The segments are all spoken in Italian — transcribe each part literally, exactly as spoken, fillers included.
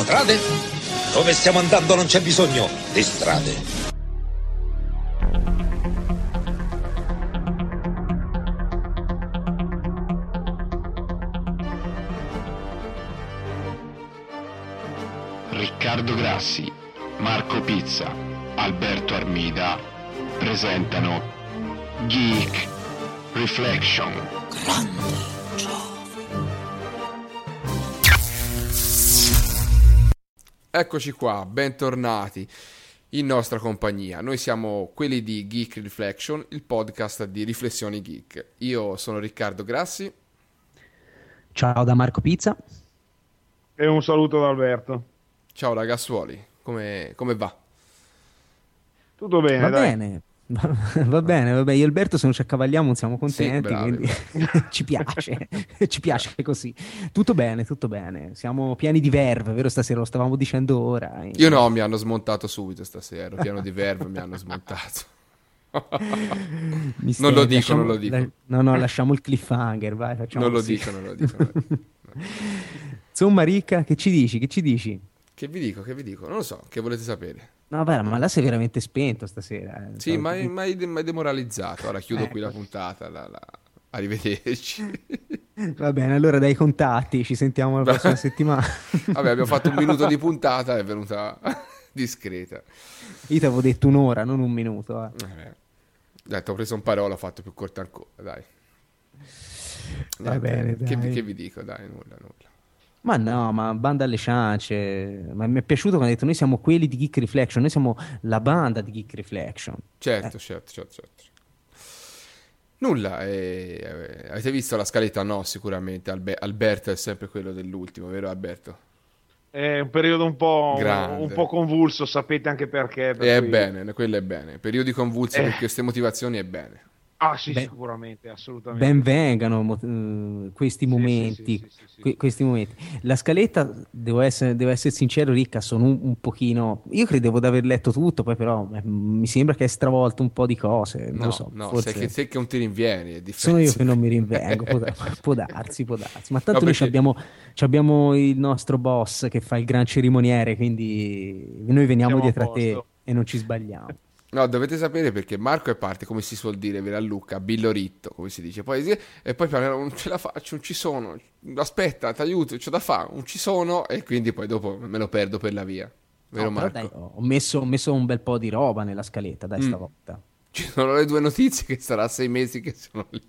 Strade? Dove stiamo andando non c'è bisogno di strade. Riccardo Grassi, Marco Pizza, Alberto Armida presentano Geek Reflection. Grande Giove. Eccoci qua, bentornati in nostra compagnia. Noi siamo quelli di Geek Reflection, il podcast di riflessioni geek. Io sono Riccardo Grassi. Ciao da Marco Pizza. E un saluto da Alberto. Ciao ragazzuoli, come, come va? Tutto bene, Va dai. bene, va, va bene, va bene. Io e Alberto se non ci accavalliamo siamo contenti, Sì, bravi, quindi ci piace, ci piace così. Tutto bene, tutto bene. Siamo pieni di verve, vero? Stasera lo stavamo dicendo ora. Io no, mi hanno smontato subito stasera, ero pieno di verve, mi hanno smontato. Mi Non lo stai- dico, lasciamo- non lo dico. la- no, no, lasciamo il cliffhanger, vai, facciamo Non lo così. dico, non lo dico. non lo dico. Insomma, Ricca, che ci dici? Che ci dici? Che vi dico, che vi dico? Non lo so, che volete sapere? No, vabbè, ma là sei veramente spento stasera. eh. Sì, Stavo- ma hai demoralizzato. Ora chiudo qui la Ecco. puntata. la- la- Arrivederci. Va bene, allora dai contatti, ci sentiamo la prossima settimana. Vabbè, abbiamo fatto un minuto di puntata, è venuta discreta. Io ti avevo detto un'ora, non un minuto. eh. Vabbè. Dai, ti ho preso un parola, ho fatto più corta ancora, dai. Va Niente, bene, che, dai. che vi dico, dai, nulla, nulla. Ma no, ma banda alle ciance. Ma mi è piaciuto quando ha detto noi siamo quelli di Geek Reflection, noi siamo la banda di Geek Reflection. Certo, certo, certo, certo. Nulla, eh, eh, avete visto la scaletta? No, sicuramente. Albe- Alberto è sempre quello dell'ultimo, vero Alberto? È un periodo un po', Grande. un po' convulso, sapete anche perché. per È cui- bene, quello è bene. Periodi convulsi Eh. per queste motivazioni è bene. Ah sì, Beh, sicuramente, assolutamente. Ben vengano mo- eh, questi Sì, momenti, sì, sì, sì, sì, que- sì. questi momenti. La scaletta, devo essere, devo essere sincero, Ricca, sono un, un pochino. Io credevo di aver letto tutto, poi però eh, mi sembra che hai stravolto un po' di cose. Non No, lo so, no, forse sei che, sei che non ti rinvieni. È sono io differenza. che non mi rinvengo. Può, da- può darsi, può darsi. Ma tanto No, noi perché- abbiamo, abbiamo il nostro boss che fa il gran cerimoniere, quindi noi veniamo Siamo a dietro a te posto. e non ci sbagliamo. No, dovete sapere perché Marco è parte, come si suol dire, vera Luca, billoritto, come si dice. Poi, e poi parla, non ce la faccio, non ci sono. Aspetta, ti aiuto, c'ho da fare, non ci sono. E quindi poi dopo me lo perdo per la via. Vero No, però Marco? dai, ho messo, ho messo un bel po' di roba nella scaletta, dai, Mm. stavolta. Ci sono le due notizie che sarà sei mesi che sono lì.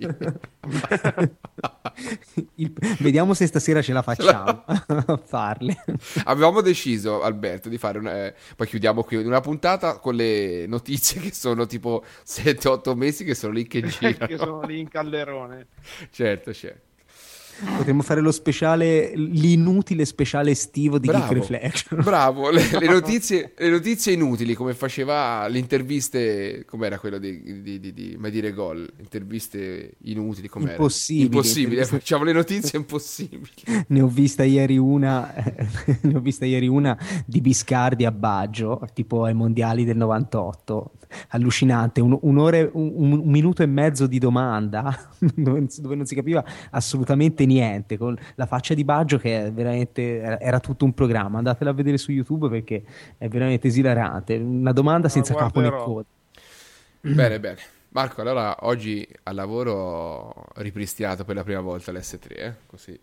Il- Vediamo se stasera ce la facciamo a farle. Avevamo deciso, Alberto, di fare una, eh, poi chiudiamo qui una puntata con le notizie che sono tipo sette otto mesi che sono lì che girano. che sono lì in calderone. Certo, certo. Potremmo fare lo speciale, l'inutile speciale estivo di Geek Reflection. Bravo, le, le notizie, le notizie inutili, come faceva le interviste, com'era quello di, di, di, di mai dire gol, interviste inutili, com'era? Impossibili, Impossibili, eh, interviste- facciamo le notizie impossibili. Ne ho vista ieri una, ne ho vista ieri una di Biscardi a Baggio, tipo ai mondiali del novantotto. Allucinante, un, un'ora, un, un minuto e mezzo di domanda dove, dove non si capiva assolutamente niente, con la faccia di Baggio che è veramente era, era tutto un programma. Andatela a vedere su YouTube perché è veramente esilarante. Una domanda senza capo né guarderò. coda. Bene, bene. Marco, allora oggi al lavoro ho ripristinato per la prima volta l'esse tre, eh? Così.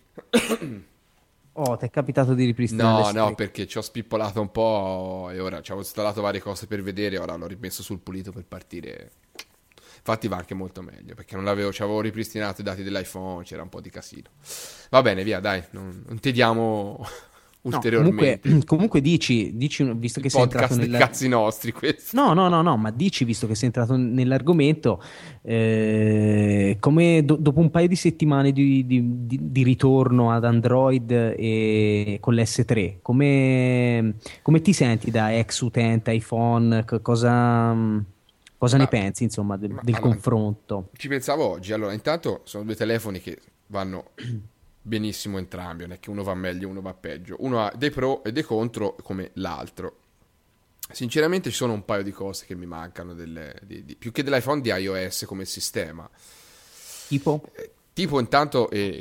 Oh, ti è capitato di ripristinare No, le no, streghe? perché ci ho spippolato un po' e ora ci avevo installato varie cose per vedere, ora l'ho rimesso sul pulito per partire. Infatti va anche molto meglio, perché non l'avevo, ci avevo ripristinato i dati dell'iPhone, c'era un po' di casino. Va bene, via, dai, non, non tediamo No, ulteriormente. comunque, comunque dici, dici, visto che Il sei entrato podcast dei nella... cazzi nostri, questo. No, no, no, no, ma dici, visto che sei entrato nell'argomento, eh, come do- dopo un paio di settimane di, di- di- di ritorno ad Android e con l'esse tre, come, come ti senti da ex utente iPhone? Co- cosa cosa Ma- ne pensi, insomma, del, ma del allora, confronto? Ci pensavo oggi, allora intanto sono due telefoni che vanno benissimo entrambi, non è che uno va meglio, uno va peggio. Uno ha dei pro e dei contro come l'altro. Sinceramente ci sono un paio di cose che mi mancano, delle, di, di- più che dell'iPhone di iOS come sistema. Tipo? Tipo intanto, eh,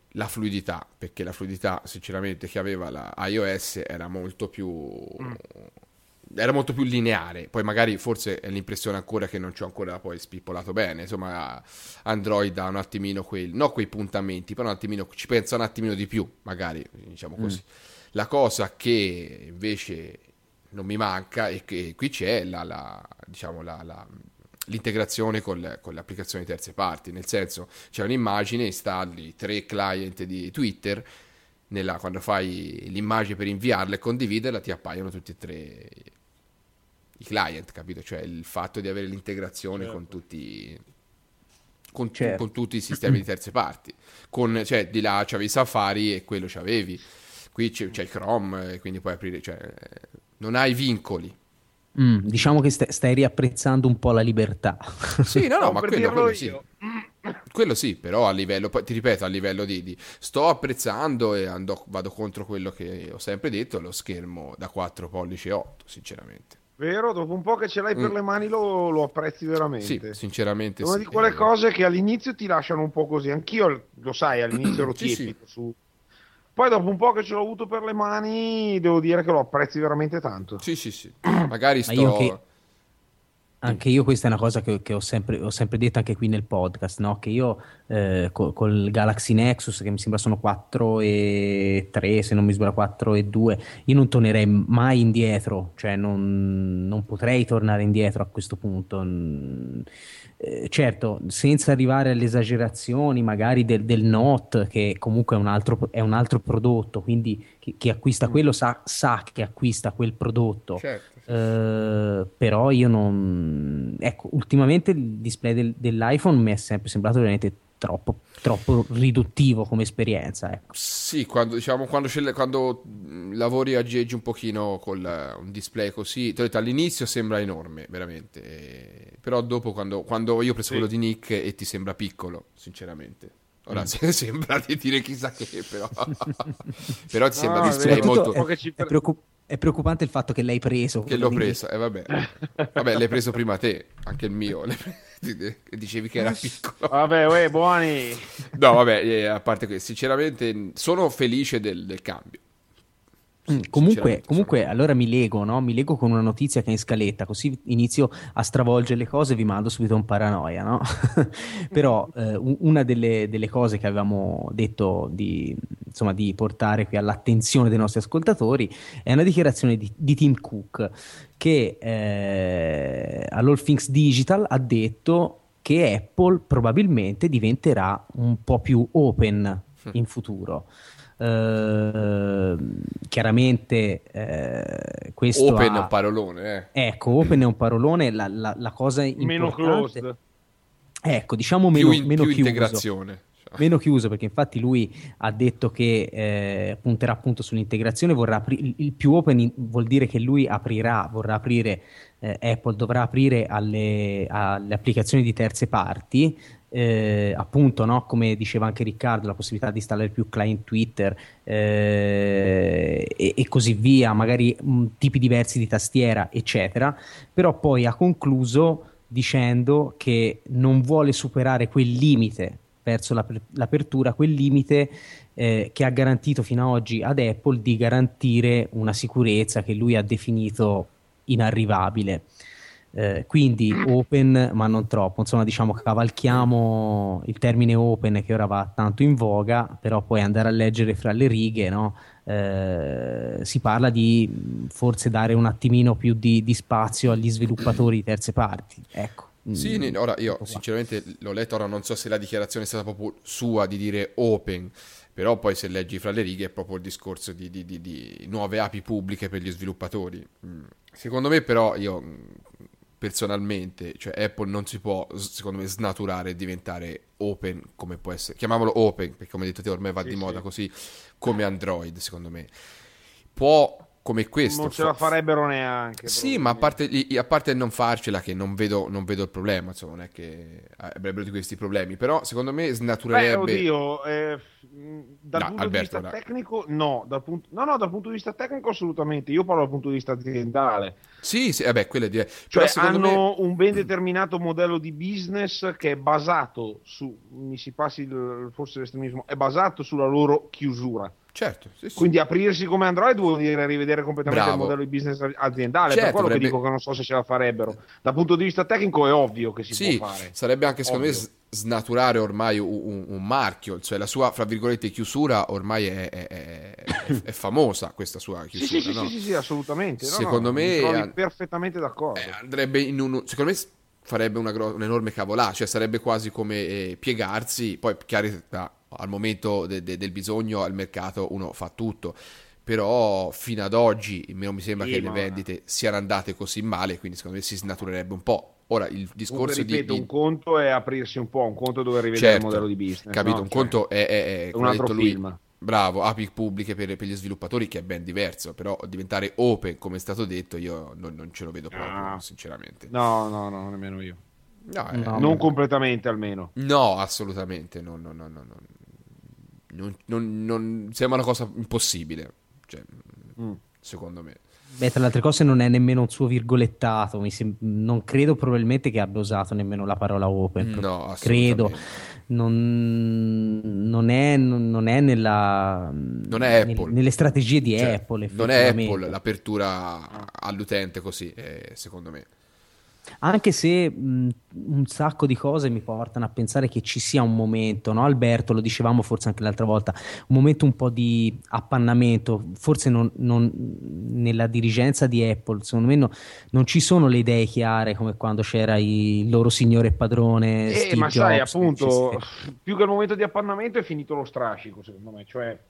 la fluidità, perché la fluidità sinceramente che aveva la iOS era molto più mm. era molto più lineare. Poi magari forse è l'impressione ancora che non ci ho ancora poi spippolato bene, insomma Android ha un attimino quei, no quei puntamenti, però un attimino ci pensa un attimino di più, magari diciamo così. Mm. La cosa che invece non mi manca è che qui c'è la, la diciamo la, la l'integrazione con, con le applicazioni terze parti, nel senso c'è un'immagine, installi tre client di Twitter, nella, quando fai l'immagine per inviarla e condividerla ti appaiono tutti e tre i client, capito? Cioè il fatto di avere l'integrazione certo. con tutti con, certo. con tutti i sistemi di terze parti, con, cioè di là c'avevi Safari e quello c'avevi, qui c'è, c'è il Chrome e quindi puoi aprire, cioè non hai vincoli. Mm, diciamo che st- stai riapprezzando un po' la libertà. Sì, no, no, ma quello, quello sì. Quello sì, però a livello, ti ripeto, a livello di, di sto apprezzando e ando, vado contro quello che ho sempre detto, lo schermo da quattro pollici e otto, sinceramente. Vero, dopo un po' che ce l'hai per mm. le mani lo, lo apprezzi veramente. Sì, sinceramente Una sì. di quelle cose che all'inizio ti lasciano un po' così, anch'io lo sai, all'inizio ero sì, tiepido sì. su... Poi dopo un po' che ce l'ho avuto per le mani, devo dire che lo apprezzi veramente tanto. Sì, sì, sì. Magari sto... Ma io che... Anche io questa è una cosa che, che ho, sempre, ho sempre detto anche qui nel podcast, no? Che io eh, co- col Galaxy Nexus, che mi sembra sono quattro e tre, se non mi sbaglio quattro e due, io non tornerei mai indietro, cioè non, non potrei tornare indietro a questo punto. Eh, certo, senza arrivare alle esagerazioni magari del, del Note, che comunque è un altro, è un altro prodotto, quindi chi, chi acquista quello sa, sa che acquista quel prodotto. Certo. Uh, però io non, ecco, ultimamente il display del, dell'iPhone mi è sempre sembrato veramente troppo, troppo riduttivo come esperienza, ecco. Sì, quando diciamo quando, quando lavori aggeggi un pochino con un display così, ti ho detto, all'inizio sembra enorme veramente, e, però dopo quando, quando io ho preso sì. quello di Nick e ti sembra piccolo, sinceramente. Ora mm. sembra di dire chissà che, però però ti no, sembra display molto è, è, preoccup- è preoccupante il fatto che l'hai preso, che l'ho preso, e eh, vabbè vabbè l'hai preso prima te, anche il mio dicevi che era piccolo, vabbè uè, buoni. No vabbè, eh, a parte che sinceramente sono felice del, del cambio. Mm, comunque, comunque allora mi lego, no? Mi lego con una notizia che è in scaletta, così inizio a stravolgere le cose e vi mando subito un paranoia, no? Però eh, una delle, delle cose che avevamo detto di, insomma, di portare qui all'attenzione dei nostri ascoltatori è una dichiarazione di, di Tim Cook, che eh, all'All Things Digital ha detto che Apple probabilmente diventerà un po' più open in futuro. Uh, chiaramente uh, questo open ha... è un parolone, eh. ecco, open è un parolone, la, la, la cosa meno importante closed, ecco, diciamo meno, più, in, meno più chiuso integrazione, meno chiuso, perché infatti lui ha detto che eh, punterà appunto sull'integrazione, vorrà apri- il, il più open in, vuol dire che lui aprirà, vorrà aprire eh, Apple dovrà aprire alle, alle applicazioni di terze parti. Eh, appunto, no? Come diceva anche Riccardo, la possibilità di installare più client Twitter eh, e, e così via, magari mh, tipi diversi di tastiera, eccetera. Però poi ha concluso dicendo che non vuole superare quel limite verso l'ap- l'apertura, quel limite eh, che ha garantito fino ad oggi ad Apple di garantire una sicurezza che lui ha definito inarrivabile. Eh, quindi open ma non troppo, insomma, diciamo, cavalchiamo il termine open che ora va tanto in voga, però poi andare a leggere fra le righe, no? Eh, si parla di forse dare un attimino più di, di spazio agli sviluppatori di terze parti, ecco. Sì, mm, ora io sinceramente l'ho letto, ora non so se la dichiarazione è stata proprio sua di dire open, però poi se leggi fra le righe è proprio il discorso di, di, di, di nuove api pubbliche per gli sviluppatori. Mm. Secondo me però io personalmente, cioè Apple non si può secondo me snaturare e diventare open come può essere, chiamiamolo open perché come hai detto te ormai va sì, di moda sì. Così come Android, secondo me può come questo. Non ce la farebbero neanche. Sì, ma a parte, a parte non farcela, che non vedo, non vedo il problema, insomma, non è che avrebbero di questi problemi, però secondo me snaturerebbe... Beh, oddio, eh, dal No, punto Alberto, di vista dai. tecnico, no, dal punto, no, no, dal punto di vista tecnico assolutamente, io parlo dal punto di vista aziendale. Sì, sì, vabbè, quello è di... Cioè però secondo me... hanno un ben determinato modello di business che è basato su, mi si passi il, forse l'estremismo, è basato sulla loro chiusura. Certo, sì, sì. Quindi aprirsi come Android vuol dire rivedere completamente Bravo. il modello di business aziendale. Certo, per quello dovrebbe- che dico che non so se ce la farebbero. Dal punto di vista tecnico è ovvio che si Sì, può fare. sarebbe anche secondo me Ovvio. s- snaturare ormai un, un- un marchio, cioè la sua, fra virgolette, chiusura ormai è, è- è- è- è famosa, questa sua Sì, chiusura, sì, sì, no? sì, sì, sì, assolutamente. No, Secondo no, me- mi trovi an- perfettamente d'accordo. Eh, andrebbe in un... secondo me s- farebbe una gro- un'enorme cavolà, cioè sarebbe quasi come eh, piegarsi, poi chiaramente al momento de- de- del bisogno al mercato uno fa tutto, però fino ad oggi non mi sembra Sì, che le ma- vendite siano andate così male, quindi secondo me si snaturerebbe un po'. Ora il Comunque, discorso di, ripeto, di- un conto è aprirsi un po', un conto è dover rivedere certo, il modello di business. capito, no? un Cioè, conto è, è- è, un come ha altro detto lui, film. bravo, A P I pubbliche per, per gli sviluppatori, che è ben diverso, però diventare open, come è stato detto, io non, non ce lo vedo proprio, Ah. sinceramente. No, no, no, nemmeno io. No, eh, No. Non completamente almeno. no, assolutamente, no, no, no, no, no. Non, non- non- sembra una cosa impossibile, cioè, Mm. secondo me. Beh, tra le altre cose non è nemmeno un suo virgolettato, mi sem- non credo probabilmente che abbia usato nemmeno la parola open, pro- No, credo, assolutamente. non, non è, non, non è nella, Non è nel- Apple. nelle strategie di Cioè, Apple, non è effettivamente. Apple l'apertura all'utente così, eh, secondo me. Anche se mh, un sacco di cose mi portano a pensare che ci sia un momento, no Alberto? Lo dicevamo forse anche l'altra volta, un momento un po' di appannamento, forse non, non- nella dirigenza di Apple, secondo me no- non ci sono le idee chiare come quando c'era il loro signore e padrone Eh, Steve ma sai, Jobs, appunto, che ci- più che il momento di appannamento è finito lo strascico, secondo me. Cioè,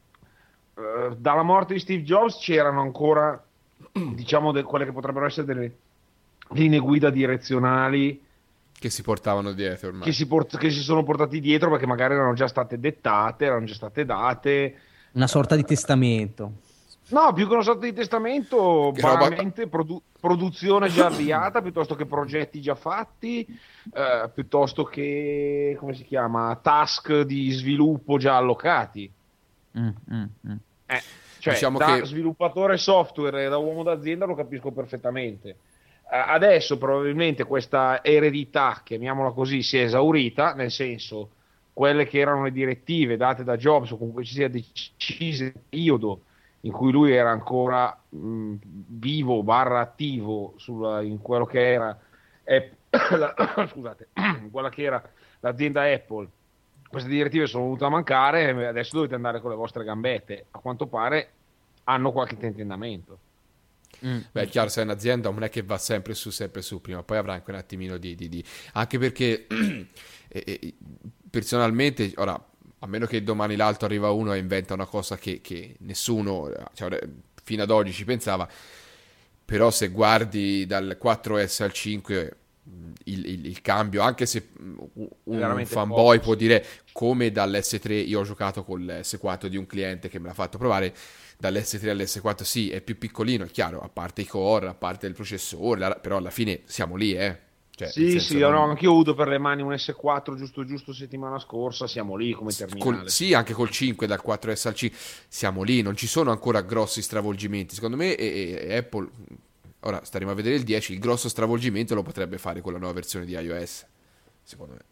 eh, dalla morte di Steve Jobs c'erano ancora, diciamo, de- quelle che potrebbero essere delle linee guida direzionali Che si portavano dietro ormai. che si, port- che si sono portati dietro perché magari erano già state dettate, erano già state date. una sorta di testamento. No, più che una sorta di testamento, Che roba- banalmente produ- produzione già avviata, piuttosto che progetti già fatti, eh, piuttosto che, come si chiama, task di sviluppo già allocati. Mm, mm, mm. Eh, cioè, Diciamo da che- sviluppatore software e da uomo d'azienda lo capisco perfettamente. Eh, adesso probabilmente questa eredità, chiamiamola così, si è esaurita, nel senso, quelle che erano le direttive date da Jobs o comunque ci sia decise il periodo in cui lui era ancora mh, vivo barra attivo sulla- in quello che era App- la- scusate, quella che era l'azienda Apple. Queste direttive sono venute a mancare e adesso dovete andare con le vostre gambette. A quanto pare hanno qualche tentennamento. Beh, è chiaro, se è un'azienda non è che va sempre su, sempre su, prima o poi avrà anche un attimino di... di- di- Anche perché, eh, eh, personalmente, ora, a meno che domani l'altro arriva uno e inventa una cosa che, che nessuno, cioè, fino ad oggi ci pensava, però se guardi dal quattro S al cinque... Il, il- il cambio, anche se un, un Veramente fanboy poco, può sì. dire come dall'S tre, io ho giocato con l'S quattro di un cliente che me l'ha fatto provare, dall'S tre all'S quattro sì, è più piccolino, è chiaro, a parte i core, a parte il processore, la- però alla fine siamo lì, eh. Cioè, nel Sì, senso sì, non- no, anch'io ho avuto per le mani un S quattro giusto giusto settimana scorsa, siamo lì come col- terminale. sì, anche col cinque, dal quattro S al cinque, siamo lì, non ci sono ancora grossi stravolgimenti. Secondo me e- e- Apple, ora staremo a vedere il dieci, il grosso stravolgimento lo potrebbe fare con la nuova versione di iOS, secondo me.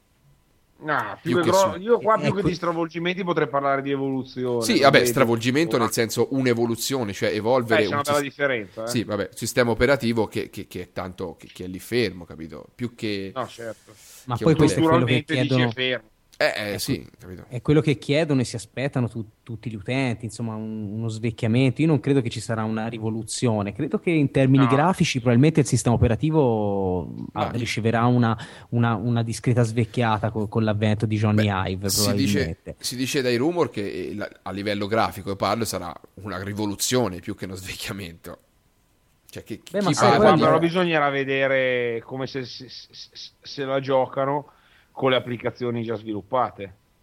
No, più più che che gro- su- io qua più Ecco- che di stravolgimenti potrei parlare di evoluzione. Sì, non vabbè, vedo- stravolgimento nel senso un'evoluzione, cioè evolvere Beh, c'è una un bella sis- differenza. Eh? Sì, vabbè, sistema operativo che, che- che è tanto che, che è lì fermo, capito? Più che No, certo. Ma Che poi un questo è quello che Strutturalmente dice chiedono. fermo. eh, eh, sì, capito? È quello che chiedono e si aspettano tu- tutti gli utenti, insomma, un- uno svecchiamento. Io non credo che ci sarà una rivoluzione, credo che in termini No. grafici probabilmente il sistema operativo ah, Ma- riceverà una, una- una discreta svecchiata co- con, l'avvento di Johnny Beh, Ive, si dice, probabilmente. si dice dai rumor che eh, la- a livello grafico, io parlo, sarà una rivoluzione più che uno svecchiamento. Cioè, che, Beh, ma chi sai, Ah, parla qua di- però bisognerà vedere come se, se- se- se la giocano con le applicazioni già sviluppate.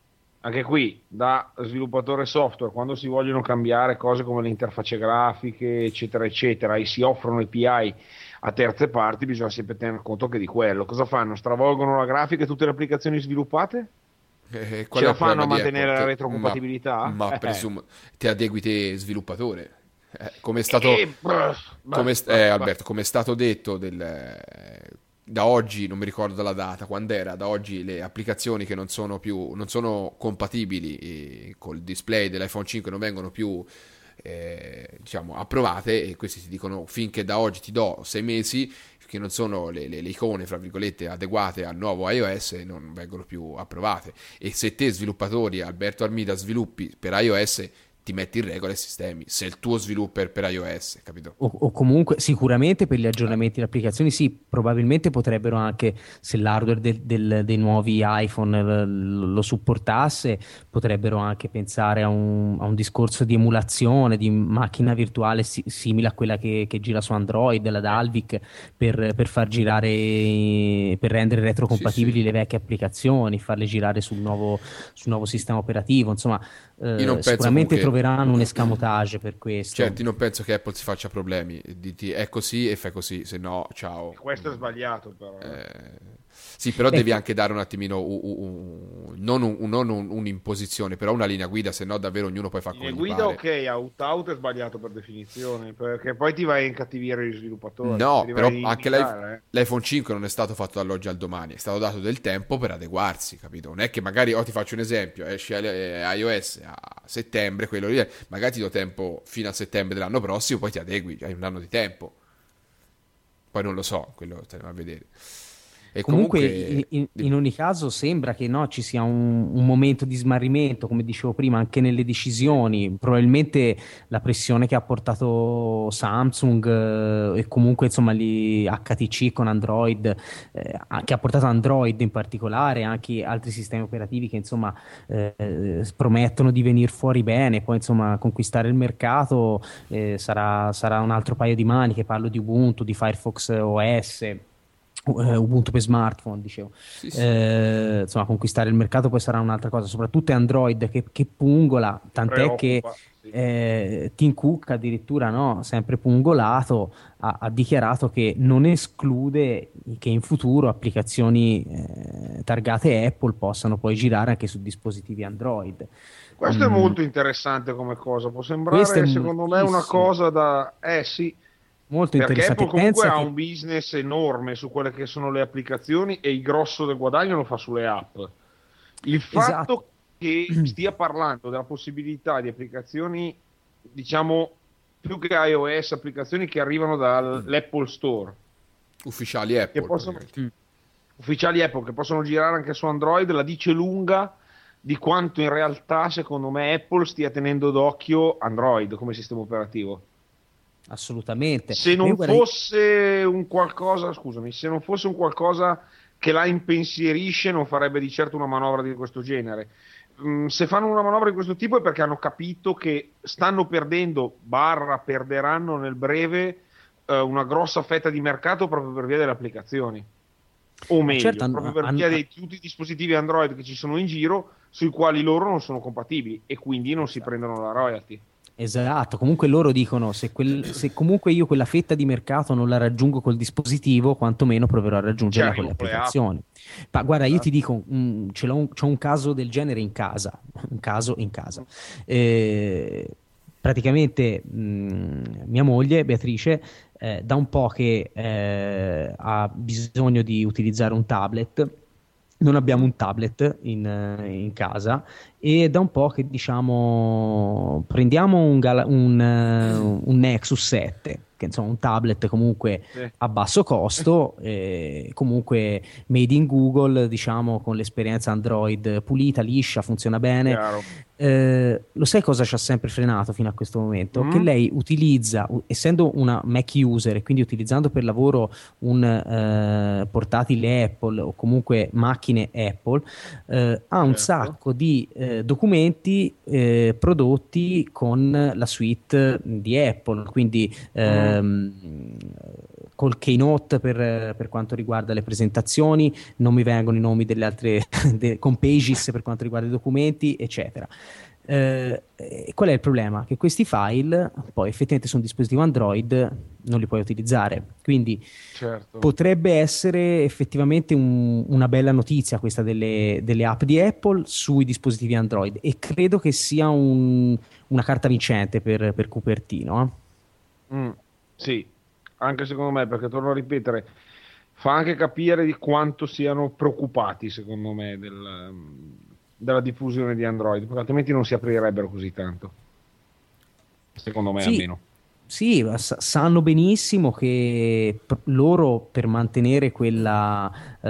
anche qui da sviluppatore software, quando si vogliono cambiare cose come le interfacce grafiche eccetera eccetera e si offrono A P I a terze parti, bisogna sempre tener conto che di quello cosa fanno? Stravolgono la grafica e tutte le applicazioni sviluppate? Eh, Ce la fanno a di mantenere Apple? la Che- retrocompatibilità? Ma, ma Eh. presumo ti adegui te sviluppatore. Eh, come è stato, Eh, brr, come, brr, st- eh, brr. Alberto, come è stato detto del, eh, da oggi, non mi ricordo la data, quando era, da oggi le applicazioni che non sono più, non sono compatibili eh, col display dell'iPhone cinque non vengono più eh, diciamo approvate, e questi ti dicono finché da oggi ti do sei mesi che non sono le, le- le icone fra virgolette adeguate al nuovo iOS, non vengono più approvate. E se te sviluppatori, Alberto Armida, sviluppi per iOS, ti metti in regola i sistemi, se il tuo svilupper per iOS, capito? O, o comunque sicuramente per gli aggiornamenti delle applicazioni sì, probabilmente potrebbero anche, se l'hardware del- del- dei nuovi iPhone eh, lo supportasse, potrebbero anche pensare a un, a un discorso di emulazione, di macchina virtuale si- simile a quella che, che gira su Android, la Dalvik, per, per far girare, per rendere retrocompatibili Sì, sì. le vecchie applicazioni, farle girare sul nuovo, sul nuovo sistema operativo, insomma, eh, Io non penso sicuramente comunque- troveranno un escamotage per questo. Certo, io non penso che Apple si faccia problemi, diti è così e fai così, se no ciao. Questo è sbagliato però. Eh, sì, però Ecco. devi anche dare un attimino u- u- u- non, un- un- non un- un'imposizione, però una linea guida, se no davvero ognuno poi fa come Linee gli guida pare. ok, out out è sbagliato per definizione, perché poi ti vai a incattivire gli sviluppatori. No, ti però vai a anche limitare, l'i- l'iPhone cinque non è stato fatto dall'oggi al domani, è stato dato del tempo per adeguarsi, capito? Non è che magari, oh, ti faccio un esempio, esce eh, iOS a settembre, quello lì, magari ti do tempo fino a settembre dell'anno prossimo, poi ti adegui, hai un anno di tempo. Poi non lo so, quello stiamo a vedere. E Comunque, comunque, in, in- dimmi. in ogni caso, sembra che no, ci sia un, un momento di smarrimento, come dicevo prima, anche nelle decisioni. Probabilmente la pressione che ha portato Samsung eh, e comunque insomma gli H T C con Android, eh, a- che ha portato Android in particolare, anche altri sistemi operativi che insomma eh, eh, promettono di venire fuori bene, poi insomma conquistare il mercato eh, sarà, sarà un altro paio di maniche. Parlo di Ubuntu, di Firefox O S. U- eh, Ubuntu per smartphone, dicevo. Sì, sì. Eh, insomma, conquistare il mercato poi sarà un'altra cosa, soprattutto è Android che, che pungola, tant'è che Preoccupa, sì. eh, Tim Cook addirittura, no, sempre pungolato, ha, ha dichiarato che non esclude che in futuro applicazioni eh, targate Apple possano poi girare anche su dispositivi Android. Questo è Mm. molto interessante come cosa, può Questo sembrare è secondo me una moltissimo. cosa da... Eh sì, Molto perché interessante. Apple comunque Pensa ha che- un business enorme su quelle che sono le applicazioni e il grosso del guadagno lo fa sulle app. Il fatto Esatto. che stia parlando della possibilità di applicazioni, diciamo, più che iOS, applicazioni che arrivano dall'Apple Store, Ufficiali Apple. che possono- praticamente. ufficiali Apple, che possono girare anche su Android, la dice lunga di quanto in realtà, secondo me, Apple stia tenendo d'occhio Android come sistema operativo. Assolutamente. Se non Io guarda- fosse un qualcosa, scusami, se non fosse un qualcosa che la impensierisce, non farebbe di certo una manovra di questo genere. Mm, se fanno una manovra di questo tipo è perché hanno capito che stanno perdendo, barra perderanno nel breve, eh, una grossa fetta di mercato proprio per via delle applicazioni. O meglio, certo, hanno- proprio per hanno- via di tutti i dispositivi Android che ci sono in giro, sui quali loro non sono compatibili e quindi non si prendono la royalty. Esatto, comunque loro dicono se, quel- se comunque io quella fetta di mercato non la raggiungo col dispositivo, quantomeno proverò a raggiungerla Cioè, con le con le app. applicazioni. Ma guarda, io ti dico, mm, ce l'ho un, c'ho un caso del genere in casa, un caso in casa. Eh, praticamente mm, mia moglie Beatrice eh, da un po' che eh, ha bisogno di utilizzare un tablet. Non abbiamo un tablet in, eh, in casa e da un po' che diciamo prendiamo un, Gal- un, eh, un Nexus sette, che insomma un tablet comunque Sì. a basso costo, eh, comunque made in Google, diciamo con l'esperienza Android pulita, liscia, funziona bene. Chiaro. Eh, lo sai cosa ci ha sempre frenato fino a questo momento? Mm. Che lei utilizza, u- essendo una Mac user e quindi utilizzando per lavoro un eh, portatile Apple o comunque macchine Apple, eh, ha un Certo. sacco di eh, documenti eh, prodotti con la suite di Apple, quindi eh, ehm, col Keynote per, per quanto riguarda le presentazioni, non mi vengono i nomi delle altre, de, con Pages per quanto riguarda i documenti, eccetera. Eh, qual è il problema? Che questi file poi effettivamente su un dispositivo Android non li puoi utilizzare, quindi Certo. potrebbe essere effettivamente un- una bella notizia questa delle, delle app di Apple sui dispositivi Android, e credo che sia un- una carta vincente per, per Cupertino. eh. Mm, sì, anche secondo me, perché torno a ripetere, fa anche capire di quanto siano preoccupati, secondo me, del, della diffusione di Android, perché altrimenti non si aprirebbero così tanto. Secondo me, Sì, almeno. sì, ma sa- sanno benissimo che pr- loro per mantenere quella,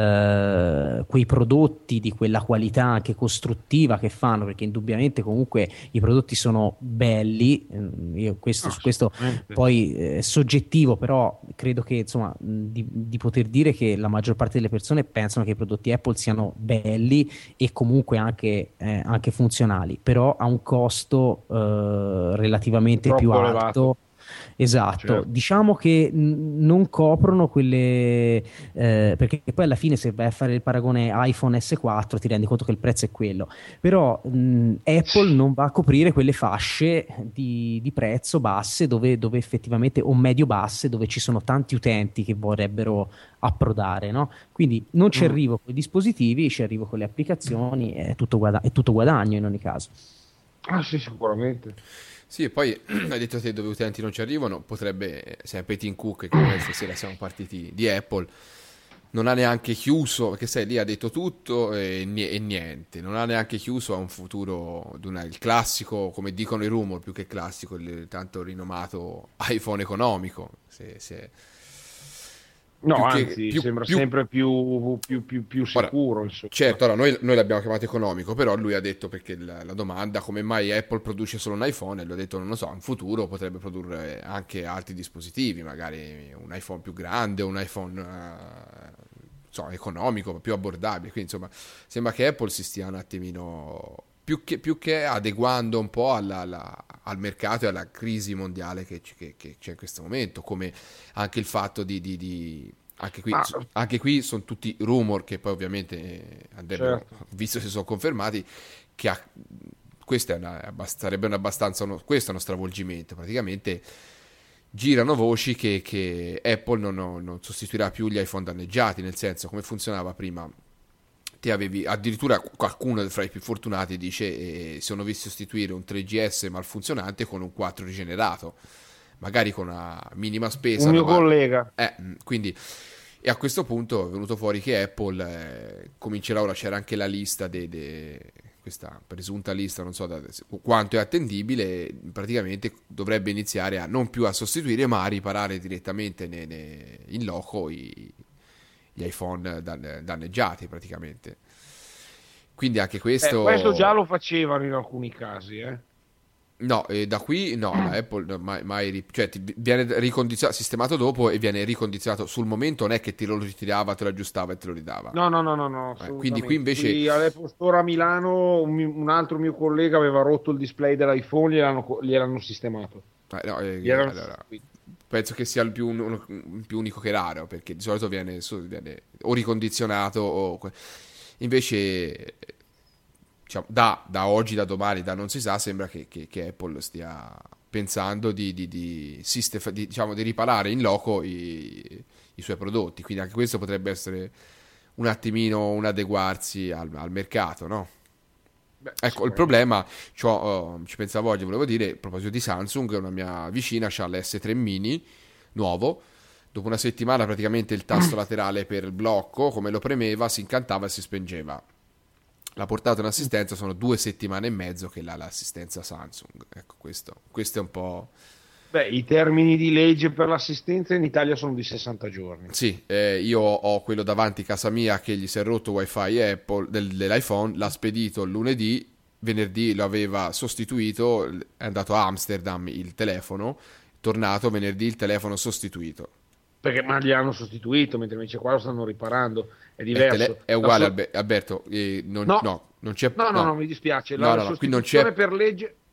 eh, quei prodotti di quella qualità anche costruttiva che fanno, perché indubbiamente comunque i prodotti sono belli, ehm, io questo, No, su questo assolutamente. poi eh, è soggettivo, però credo che insomma mh, di, di poter dire che la maggior parte delle persone pensano che i prodotti Apple siano belli e comunque anche, eh, anche funzionali, però a un costo eh, relativamente più Troppo alto. elevato. Esatto, Certo. diciamo che n- non coprono quelle, eh, perché poi alla fine se vai a fare il paragone iPhone S quattro ti rendi conto che il prezzo è quello, però mh, Apple non va a coprire quelle fasce di, di prezzo basse dove, dove effettivamente, o medio basse, dove ci sono tanti utenti che vorrebbero approdare, no? Quindi non ci Mm. arrivo con i dispositivi, ci arrivo con le applicazioni, è tutto, guada- è tutto guadagno in ogni caso. Ah sì, sicuramente. Sì, e poi hai detto te dove utenti non ci arrivano, potrebbe, sempre Tim Cook, che noi stasera siamo partiti di Apple, non ha neanche chiuso, perché sai, lì ha detto tutto e, nie- e niente, non ha neanche chiuso a un futuro, di una- il classico, come dicono i rumor, più che classico, il tanto rinomato iPhone economico, se, se- No, più che- anzi, più- sembra più- sempre più, più, più, più Ora, sicuro. Insomma. certo, allora noi, noi l'abbiamo chiamato economico, però lui ha detto, perché la, la domanda come mai Apple produce solo un iPhone, e lui ha detto non lo so, in futuro potrebbe produrre anche altri dispositivi, magari un iPhone più grande, un iPhone eh, so, economico, più abbordabile, quindi insomma sembra che Apple si stia un attimino più che, più che adeguando un po' alla- alla- al mercato e alla crisi mondiale che, c- che- che c'è in questo momento, come anche il fatto di... di- di- anche qui, Ma- anche qui sono tutti rumor che poi ovviamente eh, andrebbero, Certo. visto se sono confermati, che ha- questo è una, abbast- sarebbe un abbastanza uno, questo è uno stravolgimento. Praticamente girano voci che, che Apple non, non sostituirà più gli iPhone danneggiati, nel senso, come funzionava prima. Te avevi addirittura qualcuno fra i più fortunati dice eh, si sono visti sostituire un tre G S malfunzionante con un quattro rigenerato, magari con una minima spesa. Un mio no, ma- collega. eh, mh, quindi, e a questo punto è venuto fuori che Apple eh, comincerà, ora c'era anche la lista de, de- questa presunta lista, non so da, quanto è attendibile, praticamente dovrebbe iniziare a non più a sostituire ma a riparare direttamente ne- ne- in loco i- gli iPhone dan- danneggiati praticamente. Quindi anche Eh, questo... questo già lo facevano in alcuni casi, eh. No, e da qui no, la Apple no, mai, mai ri- cioè ti viene ricondizionato, sistemato dopo e viene ricondizionato sul momento, non è che te lo ritirava, te lo aggiustava e te lo ridava. No, no, no, no, no, Eh, assolutamente. quindi qui invece- Qui all'Apple Store a Milano un, mi- un altro mio collega aveva rotto il display dell'iPhone, gliel'hanno, co- gliel'hanno sistemato. Eh, no, eh, Gliel'hanno allora, sostituito. penso che sia il più, uno- più unico che raro, perché di solito viene, su- viene o ricondizionato o... que- Invece, eh, diciamo, da, da oggi, da domani, da non si sa, sembra che, che- che Apple stia pensando di, di, di, sistef- di, diciamo, di riparare in loco i, i suoi prodotti, quindi anche questo potrebbe essere un attimino un adeguarsi al, al mercato, no? Beh, Ecco, il sicuramente. problema, c'ho, eh, ci pensavo oggi, volevo dire, a proposito di Samsung, una mia vicina ha l'S tre mini nuovo, dopo una settimana praticamente il tasto laterale per il blocco, come lo premeva, si incantava e si spengeva. La portata in assistenza sono due settimane e mezzo che l'ha l'assistenza Samsung. Ecco, questo, questo è un po'... Beh, i termini di legge per l'assistenza in Italia sono di sessanta giorni. Sì, eh, io ho quello davanti casa mia che gli si è rotto wifi Apple del- dell'iPhone, l'ha spedito il lunedì, venerdì lo aveva sostituito, è andato a Amsterdam il telefono, tornato venerdì il telefono sostituito. Perché ma li hanno sostituito, mentre invece qua lo stanno riparando. È È, diverso. tele- è uguale, La so- Albe- Alberto, eh, non, No. no, non c'è... No, no, no, mi dispiace. No, La no, no, qui non c'è- sostituzione per legge...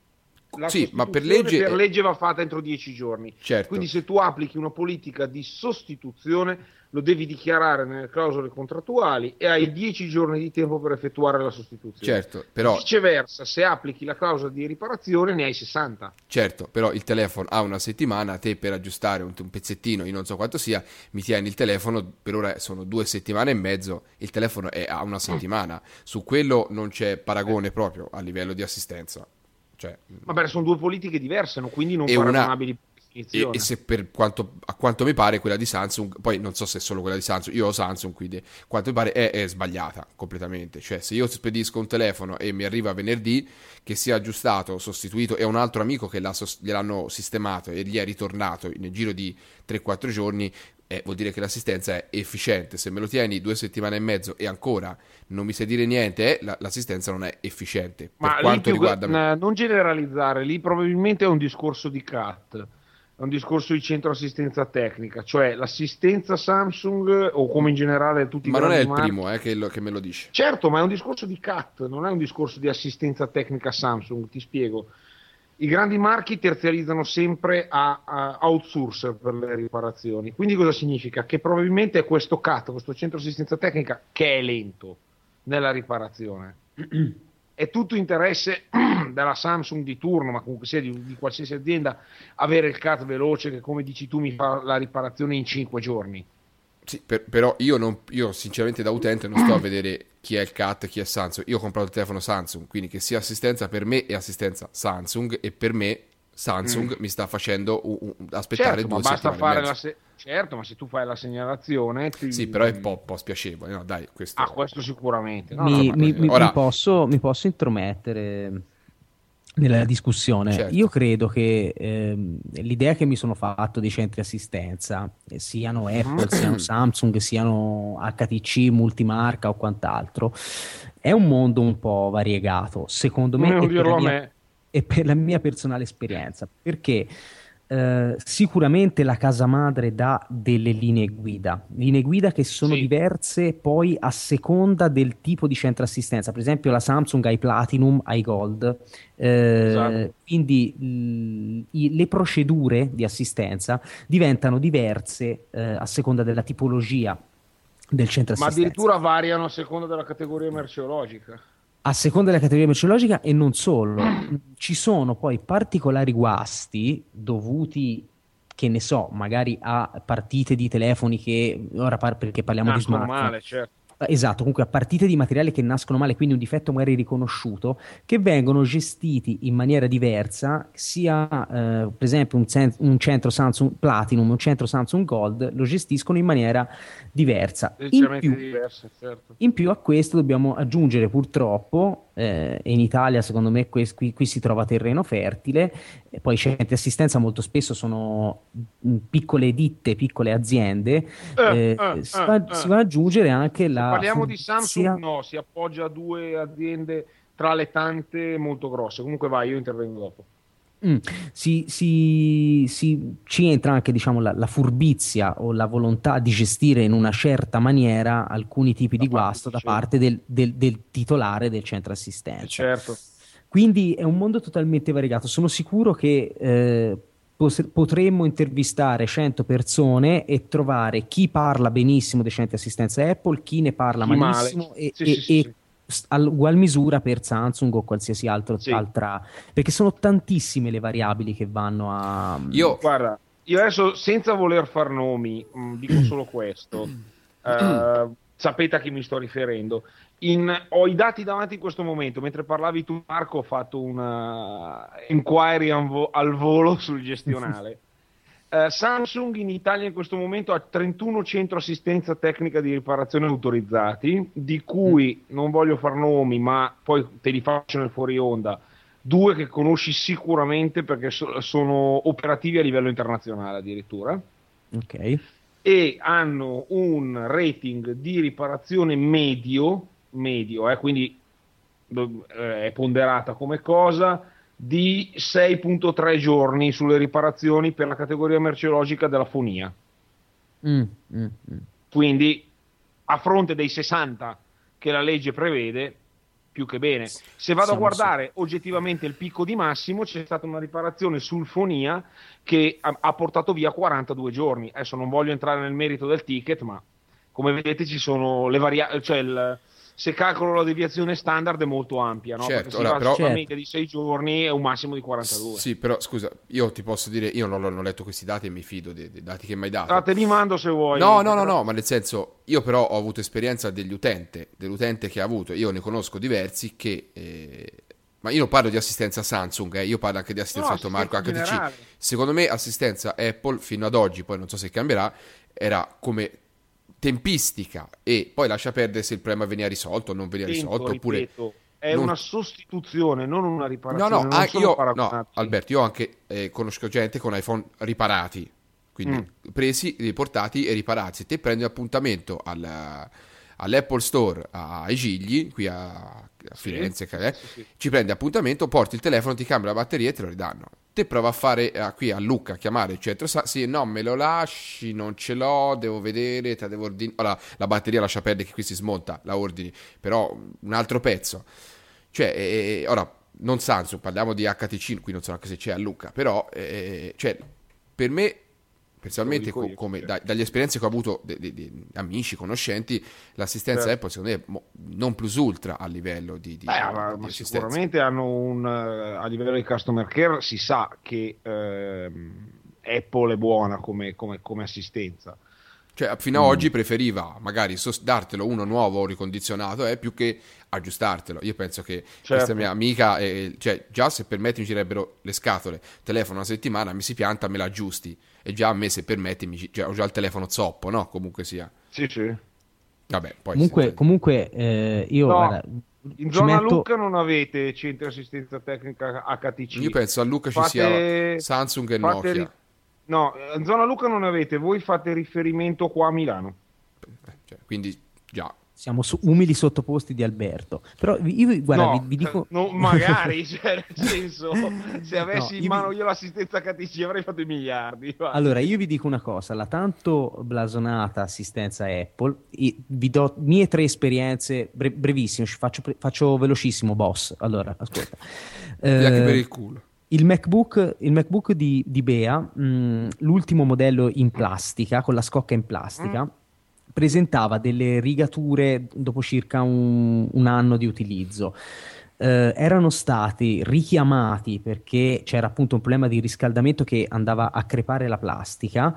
La Sì, ma per sostituzione legge- per legge va fatta entro dieci giorni. Certo. Quindi se tu applichi una politica di sostituzione lo devi dichiarare nelle clausole contrattuali e hai dieci giorni di tempo per effettuare la sostituzione. Certo, però, Viceversa, se applichi la clausola di riparazione ne hai sessanta. certo, però il telefono ha una settimana, te per aggiustare un, un pezzettino, io non so quanto sia, mi tieni il telefono, per ora sono due settimane e mezzo, il telefono è a una settimana. Su quello non c'è paragone proprio a livello di assistenza. Cioè, Vabbè, sono due politiche diverse, no? Quindi non E una- paragonabili per E, definizione. e se per quanto, a quanto mi pare quella di Samsung, poi non so se è solo quella di Samsung, io ho Samsung, quindi quanto mi pare è, è sbagliata completamente. Cioè, se io spedisco un telefono e mi arriva venerdì, che sia aggiustato, sostituito, e un altro amico che l'ha sos- gliel'hanno sistemato e gli è ritornato nel giro di tre quattro giorni, eh, vuol dire che l'assistenza è efficiente. Se me lo tieni due settimane e mezzo e ancora non mi sai dire niente, eh, la- l'assistenza non è efficiente. Per Ma lì quanto più, riguarda me. n- non generalizzare, lì probabilmente è un discorso di C A T, è un discorso di centro assistenza tecnica, cioè l'assistenza Samsung o come in generale tutti i Ma non è grandi il marchi. primo eh, che, lo- che me lo dice. Certo, ma è un discorso di C A T, non è un discorso di assistenza tecnica Samsung, ti spiego. I grandi marchi terziarizzano sempre a, a outsourcer per le riparazioni. Quindi cosa significa? Che probabilmente è questo C A T, questo centro assistenza tecnica, che è lento nella riparazione. È tutto interesse della Samsung di turno, ma comunque sia di, di qualsiasi azienda, avere il C A T veloce che, come dici tu, mi fa la riparazione in cinque giorni. Sì, per- però io, non, io sinceramente da utente non sto a vedere chi è il C A T, chi è Samsung. Io ho comprato il telefono Samsung, quindi che sia assistenza per me è assistenza Samsung, e per me Samsung mi sta facendo u- u- aspettare Certo, ma due basta settimane e fare mezzo. la se- certo, ma se tu fai la segnalazione ti- Sì, però è un po', un po' spiacevole, no? Dai, questo... Ah, questo sicuramente. No, mi, no, ma- mi- mi- ora- mi posso, mi posso intromettere nella discussione? Certo. Io credo che ehm, l'idea che mi sono fatto dei centri assistenza, eh, siano Apple, siano Samsung, siano H T C, multimarca o quant'altro, è un mondo un po' variegato, secondo me, Non e per dirlo la a mia- me. e per la mia personale esperienza, perché eh, sicuramente la casa madre dà delle linee guida, linee guida che sono Sì. diverse poi a seconda del tipo di centro assistenza. Per esempio la Samsung ha i Platinum, ha i Gold, eh, Esatto. quindi l- i- le procedure di assistenza diventano diverse eh, a seconda della tipologia del centro Ma assistenza. addirittura variano a seconda della categoria merceologica. A seconda della categoria merceologica, e non solo, ci sono poi particolari guasti dovuti, che ne so, magari a partite di telefoni che ora par- perché parliamo di Nascono smartphone. male, certo. Esatto, comunque a partite di materiale che nascono male, quindi un difetto magari riconosciuto, che vengono gestiti in maniera diversa, sia eh, per esempio un, sen- un centro Samsung Platinum, un centro Samsung Gold, lo gestiscono in maniera diversa. In Leggermente più, diverse, certo. in più a questo dobbiamo aggiungere purtroppo, eh, e in Italia secondo me quest- qui, qui si trova terreno fertile, e poi i centri assistenza molto spesso sono mh, piccole ditte, piccole aziende, Eh, eh, eh, si, va, eh, si eh. va ad aggiungere anche Se la parliamo di furbizia- Samsung, no, si appoggia a due aziende tra le tante molto grosse. Comunque vai, io intervengo dopo. Mm, si, si- si- ci entra anche diciamo, la, la furbizia o la volontà di gestire in una certa maniera alcuni tipi di Da parte guasto di da centro. parte del, del- del titolare del centro assistenza. Certo. Quindi è un mondo totalmente variegato. Sono sicuro che eh, pos- potremmo intervistare cento persone e trovare chi parla benissimo dei centri assistenza Apple, chi ne parla Chi male. malissimo e, Sì, e- sì, sì, e sì. s- al- ugual misura per Samsung o qualsiasi altro, Sì. altra, perché sono tantissime le variabili che vanno a... Io, Guarda, io adesso senza voler far nomi, mh, dico solo questo. Eh, sapete a chi mi sto riferendo. In- ho i dati davanti in questo momento. Mentre parlavi tu, Marco, ho fatto una inquiry al vo- al volo sul gestionale. Eh, Samsung in Italia in questo momento ha trentuno centro assistenza tecnica di riparazione autorizzati, di cui non voglio far nomi, ma poi te li faccio nel fuori onda. Due che conosci sicuramente perché so- sono operativi a livello internazionale addirittura, Ok. e hanno un rating di riparazione medio, medio eh, quindi do- eh, è ponderata come cosa, di sei virgola tre giorni sulle riparazioni per la categoria merceologica della fonia. Mm, mm, mm. Quindi a fronte dei sessanta che la legge prevede, più che bene. Se vado Siamo a guardare oggettivamente il picco di massimo, c'è stata una riparazione sul Fonia che ha, ha portato via quarantadue giorni. Adesso non voglio entrare nel merito del ticket, ma come vedete ci sono le variabili, cioè il, se calcolo la deviazione standard è molto ampia, no? Certo, Perché si ora, va però- su una Certo. media di sei giorni e un massimo di quarantadue. Sì, però scusa, io ti posso dire, io non, ho- non ho letto questi dati e mi fido dei, dei dati che mi hai dato. Ah, te li mando se vuoi. No, no, no, no, ma nel senso, io però ho avuto esperienza degli utenti, dell'utente che ha avuto, io ne conosco diversi che... eh, ma io non parlo di assistenza Samsung, eh, io parlo anche di assistenza No, Automarco assistenza H T C. generale. Secondo me assistenza Apple fino ad oggi, poi non so se cambierà, era come tempistica e poi lascia perdere se il problema veniva risolto o non veniva Attento, risolto, oppure... ripeto, è non- una sostituzione, non una No, riparazione. no, non ah, sono io, no, paragonabili. Alberto, io anche eh, conosco gente con iPhone riparati, quindi Mm. presi, riportati e riparati. Se te prendi un appuntamento al- all'Apple Store ai Gigli, qui a, a Firenze, che è, Sì, sì. ci prendi appuntamento, porti il telefono, ti cambia la batteria e te lo ridanno. Te prova a fare eh, qui a Lucca, a chiamare il centro, sa- sì, no, me lo lasci, non ce l'ho, devo vedere, te la devo ordinare. Ora, la batteria lascia perdere che qui si smonta, la ordini, però un altro pezzo. Cioè, eh, ora, non Samsung, parliamo di H T C, qui non so anche se c'è a Lucca, però, eh, cioè, per me, personalmente, Lo dico co- io, come sì. da- dagli esperienze che ho avuto di de- de- amici, conoscenti, l'assistenza Certo. Apple, secondo me, è mo- non plus ultra a livello di, di, Beh, di ma, ma assistenza. sicuramente hanno un eh, a livello di customer care si sa che ehm, Apple è buona come, come- come assistenza. Cioè, fino Mm. ad oggi preferiva magari sos- dartelo uno nuovo o ricondizionato, eh, più che aggiustartelo. Io penso che questa Certo. mia amica, eh, cioè, già se permetti mi girebbero le scatole, telefono una settimana, mi si pianta, me la aggiusti. E già a me, se permetti, mi, gi- cioè, ho già il telefono zoppo, no? Comunque sia. Sì, sì. Vabbè, poi... Comunque, senza- comunque eh, io No, guarda, In ci zona metto- Lucca non avete centri assistenza tecnica H T C. Io penso a Luca ci Fate- sia Samsung e fate Nokia. ri- No, in zona Lucca non avete, voi fate riferimento qua a Milano. Eh, cioè, quindi già. siamo su- umili sottoposti di Alberto. Però vi- io guarda, no, vi, vi dico no, magari, cioè, nel senso, se avessi No, in io mano vi- io l'assistenza H T C avrei fatto i miliardi. va. Allora, io vi dico una cosa, la tanto blasonata assistenza Apple, i- vi do mie tre esperienze bre- brevissime, ci faccio, pre- faccio velocissimo, boss. Allora, ascolta. Quindi anche Eh, per il culo. il MacBook, il MacBook di, di Bea, mh, l'ultimo modello in plastica, con la scocca in plastica, presentava delle rigature dopo circa un, un anno di utilizzo. Eh, erano stati richiamati perché c'era appunto un problema di riscaldamento che andava a crepare la plastica.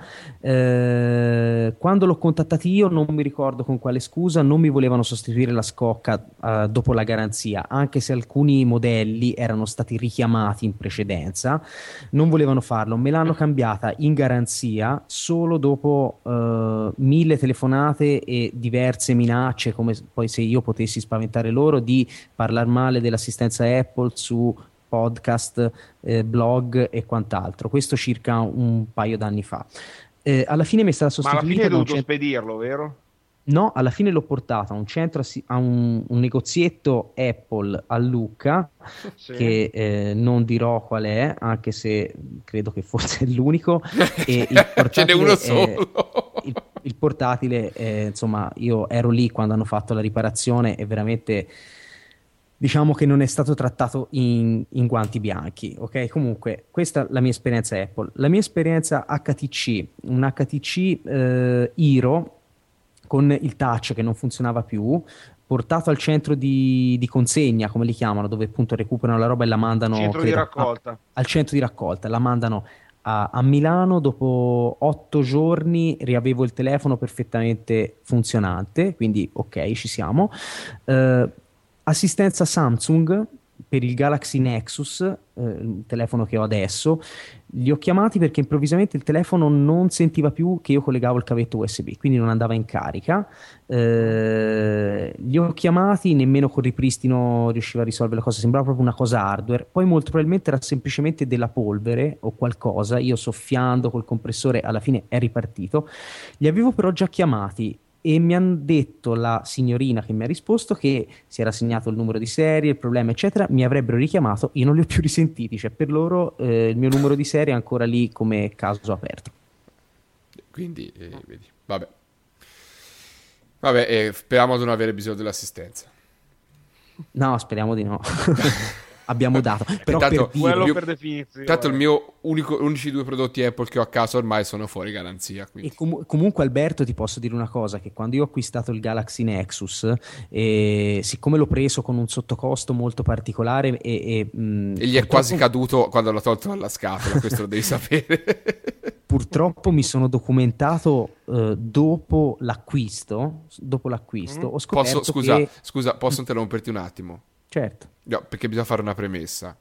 Eh, quando l'ho contattati io, non mi ricordo con quale scusa, non mi volevano sostituire la scocca eh, dopo la garanzia, anche se alcuni modelli erano stati richiamati in precedenza, non volevano farlo, me l'hanno cambiata in garanzia solo dopo eh, mille telefonate e diverse minacce, come s- poi se io potessi spaventare loro di parlare male dell'assistenza Apple su podcast, eh, blog e quant'altro. Questo circa un paio d'anni fa. Eh, alla fine mi è stata Ma alla sostituita fine hai da un dovuto centro... spedirlo, vero? No, alla fine l'ho portata a un centro, assi- a un, un negozietto Apple a Lucca, Sì. che eh, non dirò qual è, anche se credo che forse è l'unico. E il Ce n'è portatile uno è- solo. il, il portatile, eh, insomma, io ero lì quando hanno fatto la riparazione e veramente diciamo che non è stato trattato in, in guanti bianchi, ok? Comunque, questa è la mia esperienza Apple. La mia esperienza H T C, un H T C eh, Hero con il touch che non funzionava più, portato al centro di, di consegna, come li chiamano, dove appunto recuperano la roba e la mandano Centro di credo, raccolta. a- al centro di raccolta, la mandano a, a Milano. Dopo otto giorni riavevo il telefono perfettamente funzionante, quindi ok, ci siamo. Eh, assistenza Samsung per il Galaxy Nexus, eh, il telefono che ho adesso. Li ho chiamati perché improvvisamente il telefono non sentiva più che io collegavo il cavetto U S B, quindi non andava in carica. Eh, li ho chiamati, nemmeno con ripristino riusciva a risolvere la cosa, sembrava proprio una cosa hardware. Poi molto probabilmente era semplicemente della polvere o qualcosa, io soffiando col compressore alla fine è ripartito. Li avevo però già chiamati e mi hanno detto, la signorina che mi ha risposto, che si era segnato il numero di serie, il problema eccetera, mi avrebbero richiamato, io non li ho più risentiti, cioè per loro eh, il mio numero di serie è ancora lì come caso aperto. Quindi, eh, vedi, vabbè. Vabbè, eh, speriamo di non avere bisogno dell'assistenza. No, speriamo di no. Abbiamo dato. Però Intanto, per dire- Quello io- per definizione. Tanto il mio unico, unici due prodotti Apple che ho a casa ormai sono fuori garanzia. Quindi. E com- comunque Alberto ti posso dire una cosa, che quando io ho acquistato il Galaxy Nexus, eh, siccome l'ho preso con un sottocosto molto particolare e, e, mh, E gli è quasi purtroppo- caduto quando l'ho tolto dalla scatola, questo lo devi sapere. Purtroppo mi sono documentato eh, dopo l'acquisto, dopo l'acquisto, ho scoperto Posso, scusa, che... scusa, posso interromperti un attimo? Certo. No, perché bisogna fare una premessa.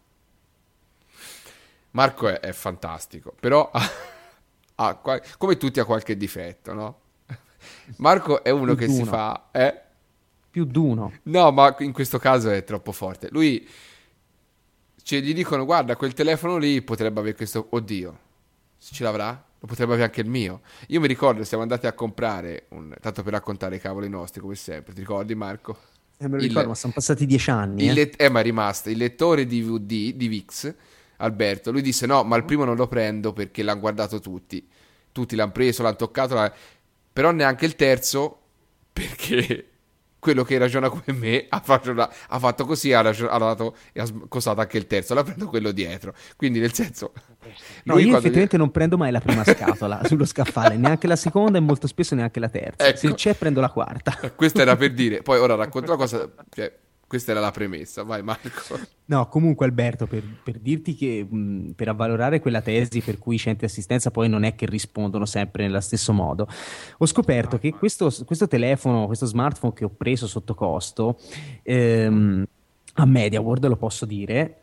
Marco è, è fantastico, però ha, ha qua- come tutti ha qualche difetto, no? Marco è uno Più che d'uno. si fa... Eh? Più d'uno. No, ma in questo caso è troppo forte. Lui, cioè, gli dicono, guarda, quel telefono lì potrebbe avere questo... Oddio, se ce l'avrà? Lo potrebbe avere anche il mio. Io mi ricordo, siamo andati a comprare, un... tanto per raccontare i cavoli nostri, come sempre. Ti ricordi, Marco? Eh, me lo Il- ricordo, ma sono passati dieci anni. Il eh. let- eh, ma è rimasto il lettore D V D di Vix, Alberto. Lui disse: no, ma il primo non lo prendo perché l'hanno guardato tutti. Tutti l'hanno preso, l'hanno toccato, l'ha- però neanche il terzo, perché quello che ragiona come me ha fatto, ha fatto così, ha, ragio- ha dato e ha costato anche il terzo. La prendo quello dietro. Quindi, nel senso, No, lui io quando- effettivamente non prendo mai la prima scatola sullo scaffale, neanche la seconda e molto spesso neanche la terza. Ecco. Se c'è, prendo la quarta. Questa era per dire. Poi ora racconto la cosa. Cioè, questa era la premessa. Vai, Marco. No, comunque Alberto, per, per dirti che mh, per avvalorare quella tesi per cui i centri di assistenza poi non è che rispondono sempre nello stesso modo, ho scoperto che questo, questo telefono, questo smartphone che ho preso sotto costo, ehm, a MediaWorld lo posso dire,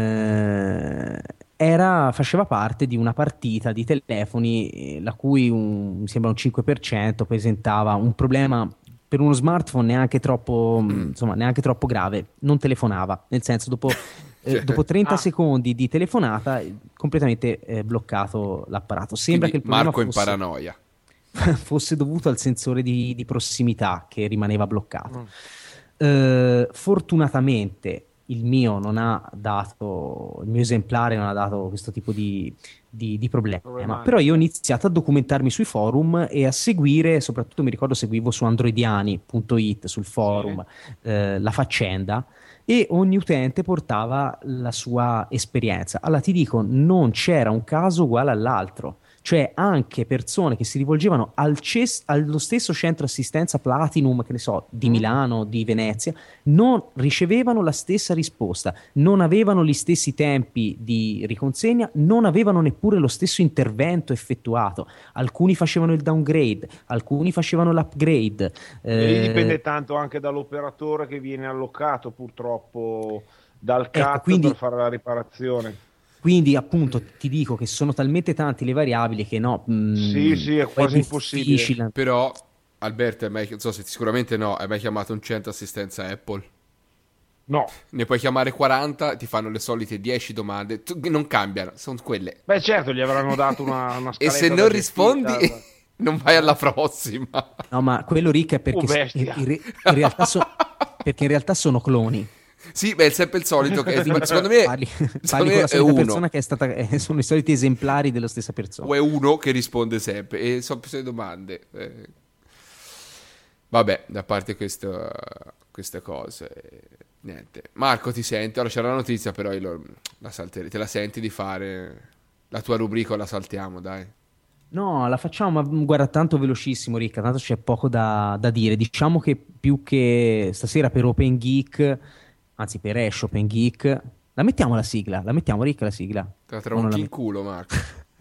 eh, era, faceva parte di una partita di telefoni eh, la cui un, mi sembra un cinque per cento presentava un problema per uno smartphone neanche troppo, mh, insomma, neanche troppo grave, non telefonava, nel senso dopo, eh, dopo trenta Ah. secondi di telefonata eh, completamente eh, bloccato l'apparato. Sembra Quindi che il problema Marco in fosse, paranoia. fosse dovuto al sensore di, di prossimità che rimaneva bloccato. Eh, fortunatamente il mio non ha dato, il mio esemplare non ha dato questo tipo di, di, di problema, Problematico. però io ho iniziato a documentarmi sui forum e a seguire, soprattutto mi ricordo seguivo su androidiani punto it sul forum eh, la faccenda, e ogni utente portava la sua esperienza. Allora ti dico, non c'era un caso uguale all'altro. Cioè anche persone che si rivolgevano al ces- allo stesso centro assistenza Platinum, che ne so, di Milano, di Venezia, non ricevevano la stessa risposta, non avevano gli stessi tempi di riconsegna, non avevano neppure lo stesso intervento effettuato. Alcuni facevano il downgrade, alcuni facevano l'upgrade. E lì eh, dipende tanto anche dall'operatore che viene allocato purtroppo dal C A T Ecco, quindi- per fare la riparazione. Quindi appunto ti dico che sono talmente tanti le variabili che no, mh, Sì, sì, è poi quasi impossibile. difficile. Però, Alberto, hai mai, non so se sicuramente no, hai mai chiamato un centro assistenza Apple? No, Ne puoi chiamare quaranta, ti fanno le solite dieci domande, tu- non cambiano, sono quelle. beh certo gli avranno dato una, una E scaletta se da non gestita. rispondi, non vai alla prossima. No, ma quello Rick è perché Oh, in, bestia. in re- in realtà so- perché in realtà sono cloni. Sì, beh, è sempre il solito. Che, secondo me, Parli, secondo parli me con la è solita uno. persona che è stata, eh, sono i soliti esemplari della stessa persona. O è uno che risponde sempre. E sono queste domande. Eh. Vabbè, da parte questo, queste cose, niente. Marco, ti senti? Ora c'era la notizia, però io lo- la salterei. Te la senti di fare la tua rubrica o la saltiamo, dai? No, la facciamo, ma guarda, tanto velocissimo, Ricca, tanto c'è poco da, da dire. Diciamo che più che stasera per Open Geek, anzi per Ash Open Geek, la mettiamo la sigla, la mettiamo Ricca la sigla. Te la O trovo non anche la in culo, Marco.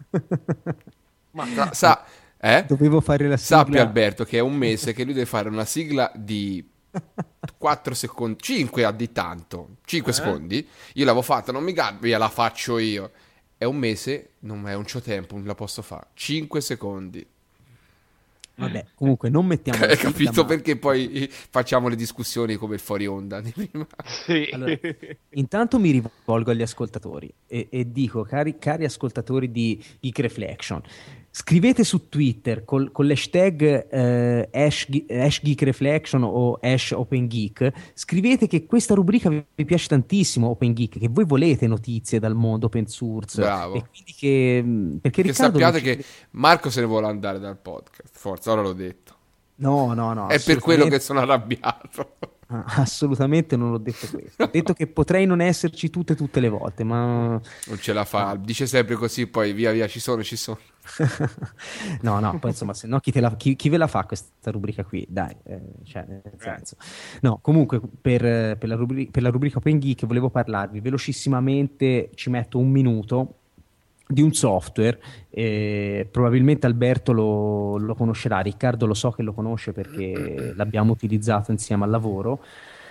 Ma Sa, sa- eh? Dovevo fare la sigla. Sappi, Alberto, che è un mese che lui deve fare una sigla di quattro secondi, cinque a di tanto, cinque secondi. Io l'avevo fatta, non mi gabbia, la faccio io. È un mese, non è un c'ho tempo, non la posso fare. cinque secondi. Vabbè, comunque non mettiamo la Hai sigla, capito ma- perché poi facciamo le discussioni come il fuori onda di prima. sì. Allora, intanto mi rivolgo agli ascoltatori e, e dico, cari, cari ascoltatori di Geek Reflection, scrivete su Twitter col, con l'hashtag eh, hash, hash Geek Reflection o hash Open Geek, scrivete che questa rubrica vi, vi piace tantissimo, Open Geek, che voi volete notizie dal mondo open source. Bravo. E quindi che, mh, perché Che Riccardo sappiate non ci- che Marco se ne vuole andare dal podcast. Forza, ora l'ho detto. No, no, no. È per quello assolutamente. che sono arrabbiato. Ah, assolutamente non ho detto questo. Ho detto che potrei non esserci tutte tutte le volte, ma Non ce la fa, dice sempre così, poi via via ci sono, ci sono. no, no, poi insomma, se no chi, te la- chi- chi ve la fa questa rubrica qui? Dai, eh, cioè, nel senso. No, comunque per, eh, per la rubri- per la rubrica Open Geek volevo parlarvi velocissimamente, ci metto un minuto, di un software, eh, probabilmente Alberto lo, lo conoscerà, Riccardo lo so che lo conosce perché l'abbiamo utilizzato insieme al lavoro,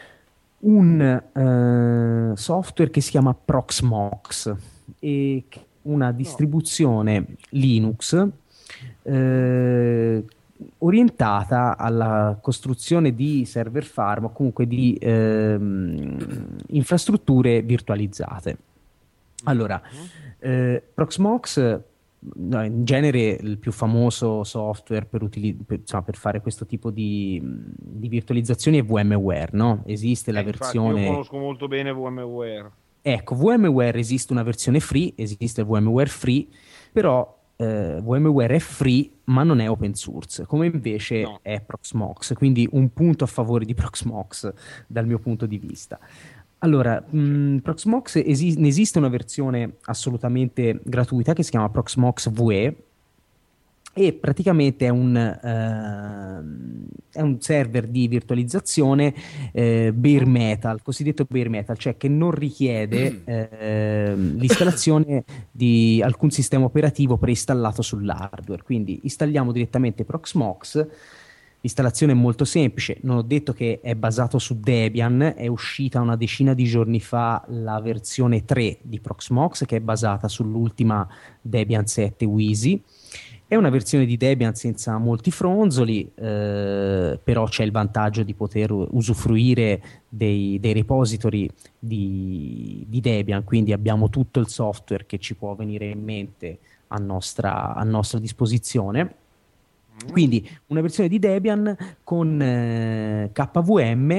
un eh, software che si chiama Proxmox, e che è una distribuzione Linux eh, orientata alla costruzione di server farm o comunque di ehm, infrastrutture virtualizzate. Allora, eh, Proxmox, no, in genere il più famoso software per, utili- per, insomma, per fare questo tipo di, di virtualizzazioni è VMware, no? Esiste la Eh, infatti, io versione... conosco molto bene VMware. Ecco, VMware esiste una versione free, esiste il VMware Free, però eh, VMware è free ma non è open source, come invece No. è Proxmox, quindi un punto a favore di Proxmox dal mio punto di vista. Allora, mh, Proxmox esi- ne esiste una versione assolutamente gratuita che si chiama Proxmox V E e praticamente è un, ehm, è un server di virtualizzazione eh, bare metal, cosiddetto bare metal, cioè che non richiede ehm, l'installazione di alcun sistema operativo preinstallato sull'hardware. Quindi installiamo direttamente Proxmox. L'installazione è molto semplice, non ho detto che è basato su Debian, è uscita una decina di giorni fa la versione tre di Proxmox che è basata sull'ultima Debian sette Wheezy. È una versione di Debian senza molti fronzoli, eh, però c'è il vantaggio di poter usufruire dei, dei repository di, di Debian, quindi abbiamo tutto il software che ci può venire in mente a nostra, a nostra disposizione. Quindi una versione di Debian con eh, K V M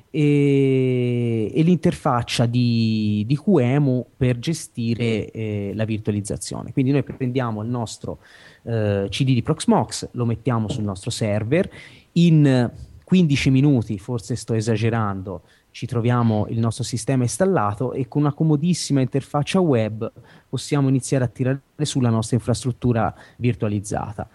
e, e l'interfaccia di, di Q E M U per gestire eh, la virtualizzazione. Quindi noi prendiamo il nostro eh, C D di Proxmox, lo mettiamo sul nostro server, in quindici minuti, forse sto esagerando, ci troviamo il nostro sistema installato e con una comodissima interfaccia web possiamo iniziare a tirare sulla nostra infrastruttura virtualizzata.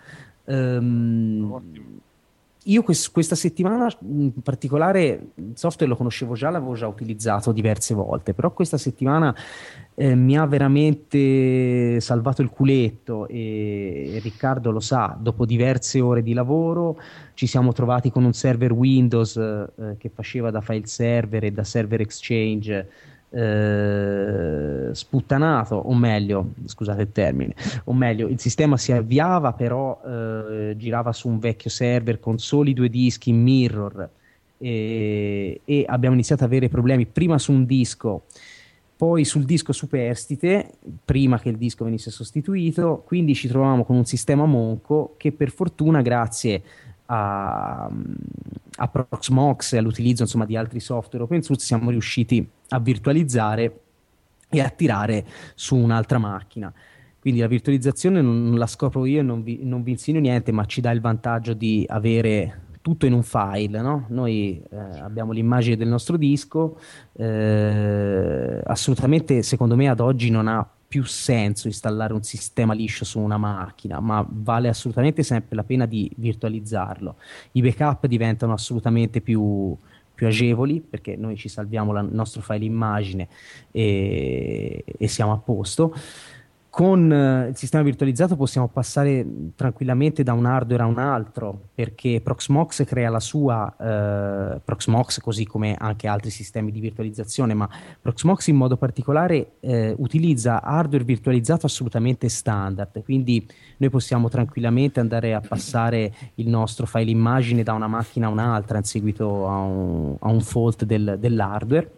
Um, io quest- questa settimana in particolare il software lo conoscevo già, l'avevo già utilizzato diverse volte, però questa settimana eh, mi ha veramente salvato il culetto e, e Riccardo lo sa, dopo diverse ore di lavoro ci siamo trovati con un server Windows eh, che faceva da file server e da server exchange Eh, sputtanato, o meglio, scusate il termine, o meglio, il sistema si avviava, però eh, girava su un vecchio server con soli due dischi in mirror e, e abbiamo iniziato ad avere problemi prima su un disco, poi sul disco superstite, prima che il disco venisse sostituito, quindi ci trovavamo con un sistema monco che per fortuna grazie a, a Proxmox e all'utilizzo insomma di altri software open source siamo riusciti a virtualizzare e a tirare su un'altra macchina. Quindi la virtualizzazione non, non la scopro io e non vi, non vi insegno niente, ma ci dà il vantaggio di avere tutto in un file, no? Noi eh, abbiamo l'immagine del nostro disco, eh, assolutamente secondo me ad oggi non ha più senso installare un sistema liscio su una macchina, ma vale assolutamente sempre la pena di virtualizzarlo. I backup diventano assolutamente più, più agevoli perché noi ci salviamo la- il nostro file immagine e, e siamo a posto. Con eh, il sistema virtualizzato possiamo passare tranquillamente da un hardware a un altro perché Proxmox crea la sua eh, Proxmox, così come anche altri sistemi di virtualizzazione, ma Proxmox in modo particolare eh, utilizza hardware virtualizzato assolutamente standard, quindi noi possiamo tranquillamente andare a passare il nostro file immagine da una macchina a un'altra in seguito a un, a un fault del- dell'hardware.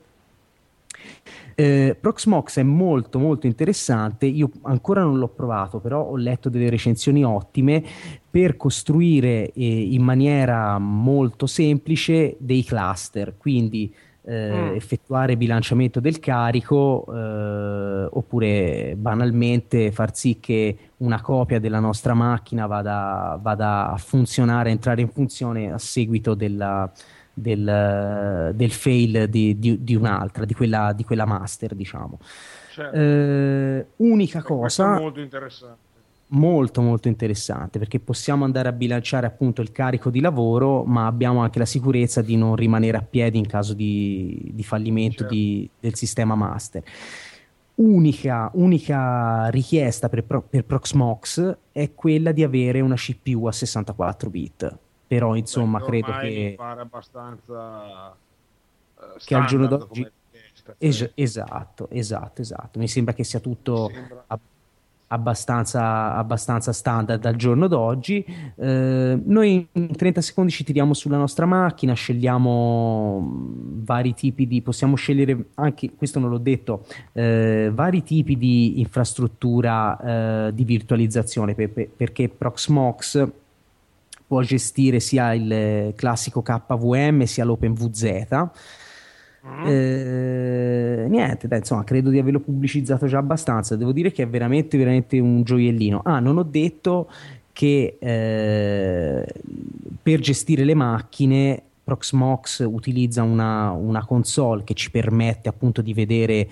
Eh, Proxmox è molto molto interessante, io ancora non l'ho provato, però ho letto delle recensioni ottime per costruire eh, in maniera molto semplice dei cluster, quindi eh, Mm. effettuare bilanciamento del carico eh, oppure banalmente far sì che una copia della nostra macchina vada, vada a funzionare, a entrare in funzione a seguito della del, del fail di, di- di un'altra, di quella, di quella master, diciamo. Cioè, Eh, unica questo è cosa molto interessante. molto molto interessante, perché possiamo andare a bilanciare appunto il carico di lavoro, ma abbiamo anche la sicurezza di non rimanere a piedi in caso di, di fallimento Certo. di- del sistema master. Unica, unica richiesta per, Pro- per Proxmox è quella di avere una C P U a sessantaquattro bit, però insomma Beh, credo ormai mi che, pare abbastanza eh, che al giorno standard d'oggi come richiesta, es- cioè, esatto, esatto, esatto, mi sembra che sia mi tutto sembra. ab- abbastanza, abbastanza standard al giorno d'oggi. Eh, noi in trenta secondi ci tiriamo sulla nostra macchina, scegliamo mh, vari tipi di, possiamo scegliere anche, questo non l'ho detto, eh, vari tipi di infrastruttura eh, di virtualizzazione, per- per- perché Proxmox può gestire sia il classico K V M sia l'OpenVZ. Mm. Eh, niente, dai, insomma, credo di averlo pubblicizzato già abbastanza. Devo dire che è veramente, veramente un gioiellino. Ah, non ho detto che eh, per gestire le macchine Proxmox utilizza una, una console che ci permette appunto di vedere,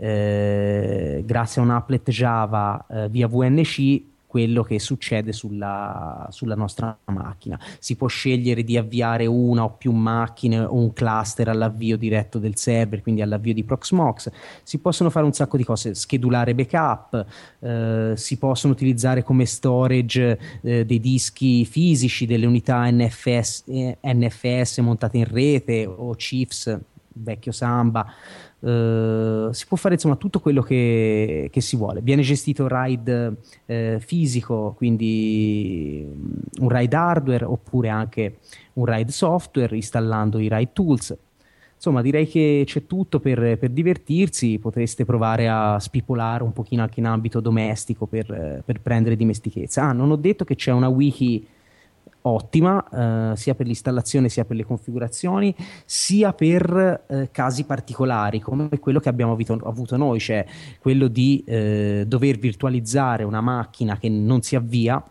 eh, grazie a un applet Java eh, via V N C, quello che succede sulla, sulla nostra macchina. Si può scegliere di avviare una o più macchine o un cluster all'avvio diretto del server, quindi all'avvio di Proxmox. Si possono fare un sacco di cose, schedulare backup, eh, si possono utilizzare come storage eh, dei dischi fisici, delle unità N F S, eh, N F S montate in rete o Chiefs, vecchio Samba. Uh, si può fare insomma tutto quello che, che si vuole. Viene gestito RAID eh, fisico, quindi un RAID hardware oppure anche un RAID software, installando i RAID tools. Insomma, direi che c'è tutto per, per divertirsi. Potreste provare a spipolare un pochino anche in ambito domestico per, per prendere dimestichezza. Ah, non ho detto che c'è una wiki ottima, eh, sia per l'installazione sia per le configurazioni, sia per eh, casi particolari come quello che abbiamo avuto, avuto noi, cioè quello di eh, dover virtualizzare una macchina che non si avvia,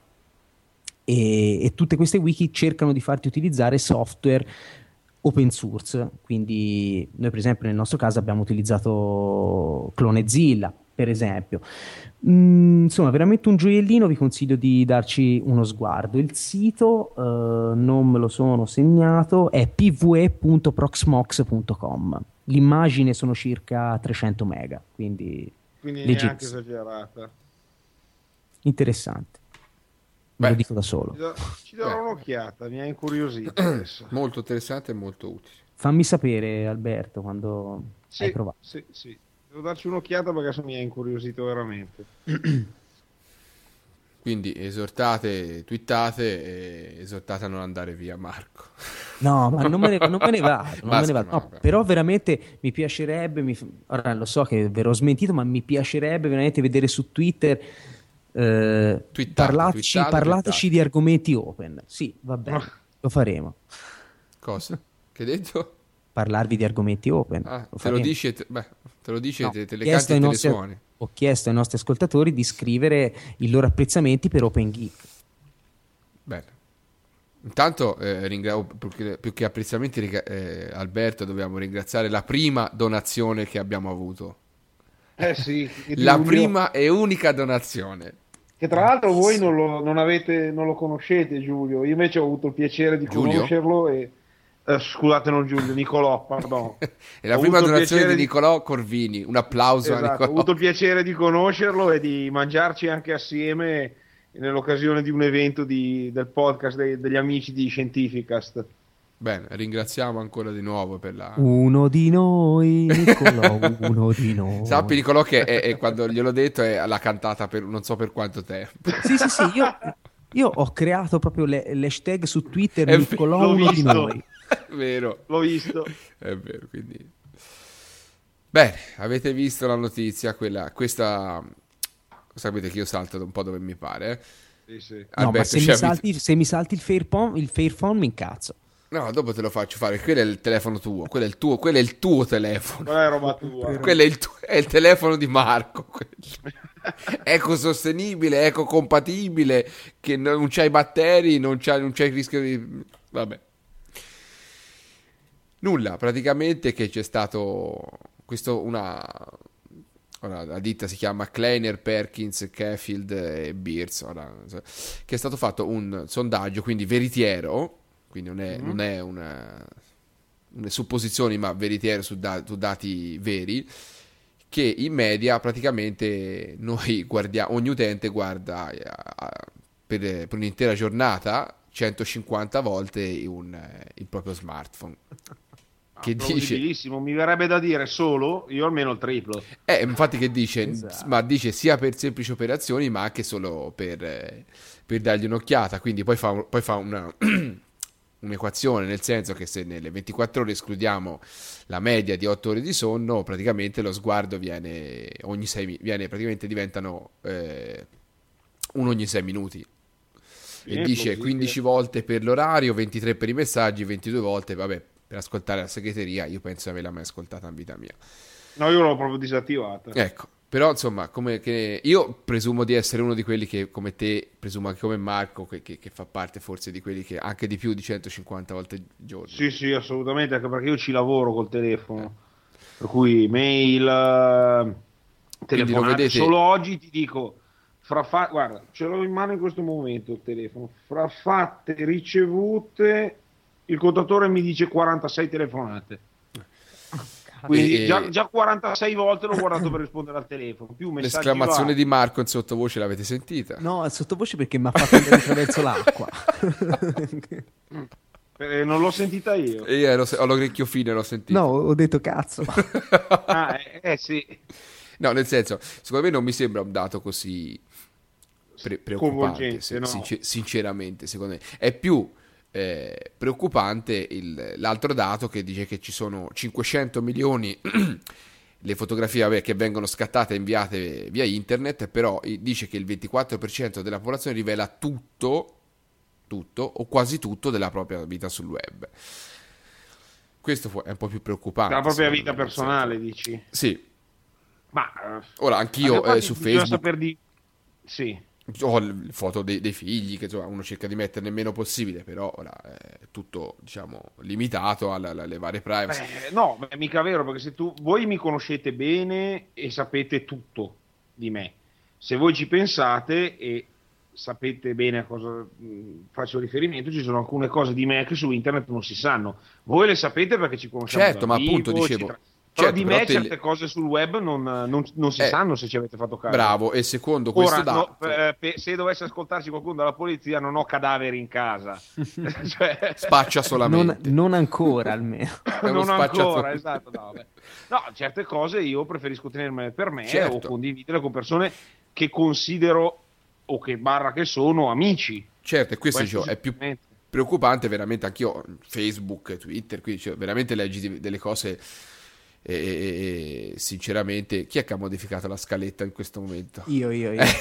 e, e tutte queste wiki cercano di farti utilizzare software open source. Quindi noi per esempio nel nostro caso abbiamo utilizzato Clonezilla, per esempio. Mm, insomma, veramente un gioiellino, vi consiglio di darci uno sguardo. Il sito, eh, non me lo sono segnato, è p v e punto proxmox punto com. L'immagine sono circa trecento mega, quindi Quindi neanche leggerissimo. esagerata. Interessante. Beh. Me lo dico da solo. Ci, do- ci darò Beh. un'occhiata, mi ha incuriosito adesso. Molto interessante e molto utile. Fammi sapere, Alberto, quando hai Sì, provato. sì, sì. Devo darci un'occhiata perché adesso mi ha incuriosito veramente. Quindi esortate, twittate e esortate a non andare via, Marco. No, ma non me ne, non me ne vado, non me ne Basta, vado. No, vabbè. però veramente mi piacerebbe, mi, ora lo so che verrò smentito, ma mi piacerebbe veramente vedere su Twitter, eh, Twittate, parlateci, twittate, parlateci twittate. di argomenti open. Sì, va bene, lo faremo. Cosa? Che hai detto? Parlarvi di argomenti open. Ah, lo te lo faremo. dici e te, beh, te lo dici e No, te, te ho le chiesto canti e ai te le nostri- suoni. Ho chiesto ai nostri ascoltatori di scrivere i loro apprezzamenti per Open Geek. Bene. Intanto eh, ringra- più, che, più che apprezzamenti, riga- eh, Alberto, dobbiamo ringraziare la prima donazione che abbiamo avuto. Eh sì, La Giulio, prima e unica donazione. che tra l'altro voi non lo, non avete, non lo conoscete, Giulio. Io invece ho avuto il piacere di Giulio? conoscerlo e eh, scusate, non Giulio, Nicolò, pardon. E la Ho prima avuto il donazione piacere di Nicolò Corvini. Un applauso a Esatto, ho Nicolò. avuto il piacere di conoscerlo e di mangiarci anche assieme nell'occasione di un evento di- del podcast dei- degli amici di Scientificast. Bene, ringraziamo ancora di nuovo per la... Uno di noi, Nicolò, uno di noi. Sappi Nicolò che è, è- quando gliel'ho detto è l'ha cantata per non so per quanto tempo. Sì, sì, sì, io, io ho creato proprio le- l'hashtag su Twitter, È Nicolò, l'ho uno di visto. noi. È vero, L'ho visto. è vero, quindi... Bene, avete visto la notizia, quella, questa... Sapete che io salto da un po' dove mi pare. eh? Sì, sì. No, ma Alberto se mi, ci avvita- salti, se mi salti il Fairphone, il Fairphone mi incazzo. No, dopo te lo faccio fare, quello è il telefono tuo, quello è il tuo, quello è il tuo telefono. Quella è roba tua. Quello è il, tuo- è il telefono di Marco. quello. Ecosostenibile, ecocompatibile, che non c'hai batteri, non c'hai, non c'hai il rischio di... Vabbè. Nulla, praticamente che c'è stato questo, una, ora, la ditta si chiama Kleiner, Perkins, Cafield e Beers, ora, che è stato fatto un sondaggio, quindi veritiero, quindi non è, mm. non è una, una supposizioni, ma veritiero su, da, su dati veri, che in media praticamente noi guardiamo, ogni utente guarda a, per, per un'intera giornata centocinquanta volte un, il proprio smartphone. Che dice, mi verrebbe da dire solo, io almeno il triplo. Eh, infatti che dice, Esatto. ma dice sia per semplici operazioni, ma anche solo per, eh, per dargli un'occhiata, quindi poi fa, poi fa una, un'equazione, nel senso che se nelle ventiquattro ore escludiamo la media di otto ore di sonno, praticamente lo sguardo viene ogni sei, viene, praticamente diventano eh, uno ogni sei minuti. E Sì, dice così, quindici sì. volte per l'orario, ventitré per i messaggi, ventidue volte, vabbè, per ascoltare la segreteria. Io penso di averla mai ascoltata in vita mia. No, io l'ho proprio disattivata. Ecco, però insomma, come che io presumo di essere uno di quelli che, come te, presumo anche come Marco, che, che, che fa parte forse di quelli che anche di più di centocinquanta volte al giorno. Sì, sì, assolutamente, anche perché io ci lavoro col telefono. Per cui mail, eh, Quindi lo telefonate. vedete- Solo oggi ti dico, fra fa- guarda, ce l'ho in mano in questo momento il telefono. Fra fatte ricevute, il contatore mi dice quarantasei telefonate. Quindi E- già, già quarantasei volte l'ho guardato per rispondere al telefono. Più messaggi L'esclamazione vari. di Marco in sottovoce l'avete sentita? No, sottovoce perché mi ha fatto andare attraverso l'acqua. Eh, non l'ho sentita io. E io ero, ho l'orecchio fine, l'ho sentito. No, ho detto cazzo. Ah, eh, eh, sì. No, nel senso, secondo me non mi sembra un dato così pre- preoccupante, Sconvolgente, se- no. sincer- sinceramente, secondo me. È più eh, preoccupante il- l'altro dato che dice che ci sono cinquecento milioni le fotografie vabbè, che vengono scattate e inviate via internet, però eh, dice che il ventiquattro per cento della popolazione rivela tutto, tutto o quasi tutto della propria vita sul web. Questo fu- è un po' più preoccupante. La propria secondo vita me, nel personale, senso- dici? Sì. Ma eh, Ora, anch'io a parte eh, su bisogna Facebook saper di... Sì. ho le foto dei, dei figli che insomma, uno cerca di metterne il meno possibile, però ora è tutto diciamo limitato alla- alle varie privacy. Eh, no, ma è mica vero, perché se tu voi mi conoscete bene e sapete tutto di me, se voi ci pensate e sapete bene a cosa mh, faccio riferimento, ci sono alcune cose di me che su internet non si sanno. Voi le sapete perché ci conosciamo Certo, dal ma vivo, appunto dicevo, eccetera. Però certo, di però me te- certe cose sul web non, non- non si Eh, sanno, se ci avete fatto caso. Bravo, e secondo questo Ora, dato no, eh, pe- se dovesse ascoltarci qualcuno dalla polizia, non ho cadaveri in casa. Cioè, spaccia Non, solamente. non ancora almeno. È uno non spacciatore. ancora, esatto. No, beh. No, certe cose io preferisco tenermele per me Certo. o condividere con persone che considero o che barra che sono amici. Certo, e questo, Questo dicevo, è più sicuramente. preoccupante veramente anch'io, Facebook, Twitter, quindi cioè, veramente leggi di- delle cose e, e- e sinceramente chi è che ha modificato la scaletta in questo momento? Io, io, io.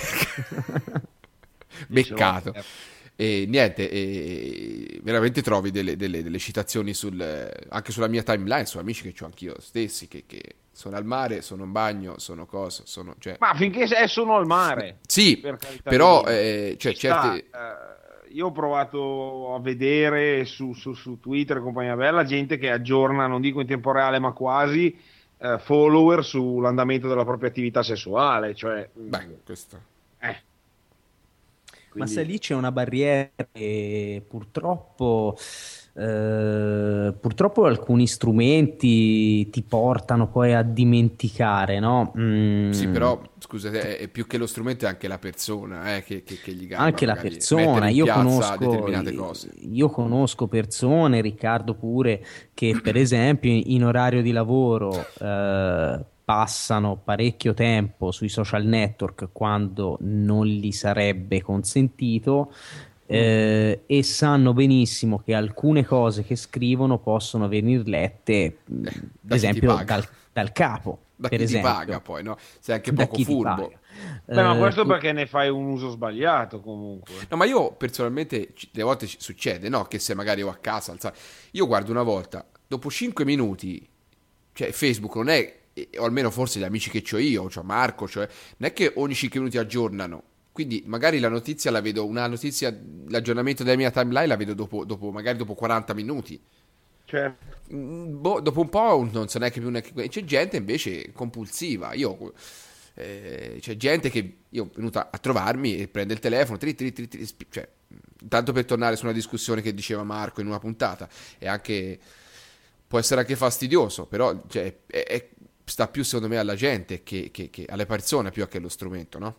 Beccato. Eh, E niente, e veramente trovi delle, delle- delle citazioni sul, anche sulla mia timeline, su amici che ho anch'io stessi, che, che sono al mare, sono in bagno, sono cosa, sono... Cioè, Ma finché è sono al mare. sì, per carità però di Dio. eh, cioè, Ci sta, certe... eh, io ho provato a vedere su, su- su Twitter e compagnia bella gente che aggiorna, non dico in tempo reale, ma quasi eh, follower sull'andamento della propria attività sessuale. Cioè, Beh, questo... eh. Ma Quindi- se lì c'è una barriera e purtroppo, eh, purtroppo alcuni strumenti ti portano poi a dimenticare, no? Mm, Sì, però scusate, è, è più che lo strumento, è anche la persona eh, che, che, che gli garba anche la magari persona, mettere in io piazza conosco, determinate cose. io conosco persone, Riccardo pure, che per esempio in orario di lavoro eh, passano parecchio tempo sui social network quando non gli sarebbe consentito eh, e sanno benissimo che alcune cose che scrivono possono venire lette, mh, da ad chi esempio ti paga. dal, dal capo, Da per chi ti esempio. paga poi, no? Sei anche Da poco chi ti furbo. paga. Beh, ma Eh, questo tu- perché ne fai un uso sbagliato comunque. No, ma io personalmente, ci- delle volte ci succede, no? Che se magari ho a casa, alza- io guardo una volta, dopo cinque minuti, cioè Facebook non è, eh, o almeno forse gli amici che ho io, cioè Marco, cioè, non è che ogni cinque minuti aggiornano. Quindi magari la notizia la vedo, una notizia, l'aggiornamento della mia timeline la vedo dopo, dopo magari dopo quaranta minuti. Certo. Mm, boh, dopo un po' non so neanche più neanche... C'è gente invece compulsiva. Io eh, c'è gente che io è venuta a trovarmi e prende il telefono, tri, tri, tri, tri, spi- cioè, tanto per tornare su una discussione che diceva Marco in una puntata, è anche può essere anche fastidioso, però cioè, è, è, sta più secondo me alla gente che, che, che alle persone più che allo strumento, no?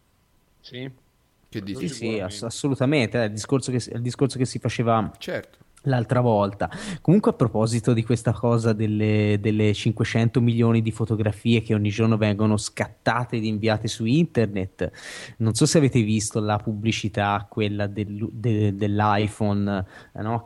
Sì. Che dici? Sì, sì, ass- assolutamente. È il discorso che, è il discorso che si faceva Certo. l'altra volta. Comunque, a proposito di questa cosa delle, delle cinquecento milioni di fotografie che ogni giorno vengono scattate ed inviate su internet, non so se avete visto la pubblicità, quella del- de- dell'iPhone, eh, no?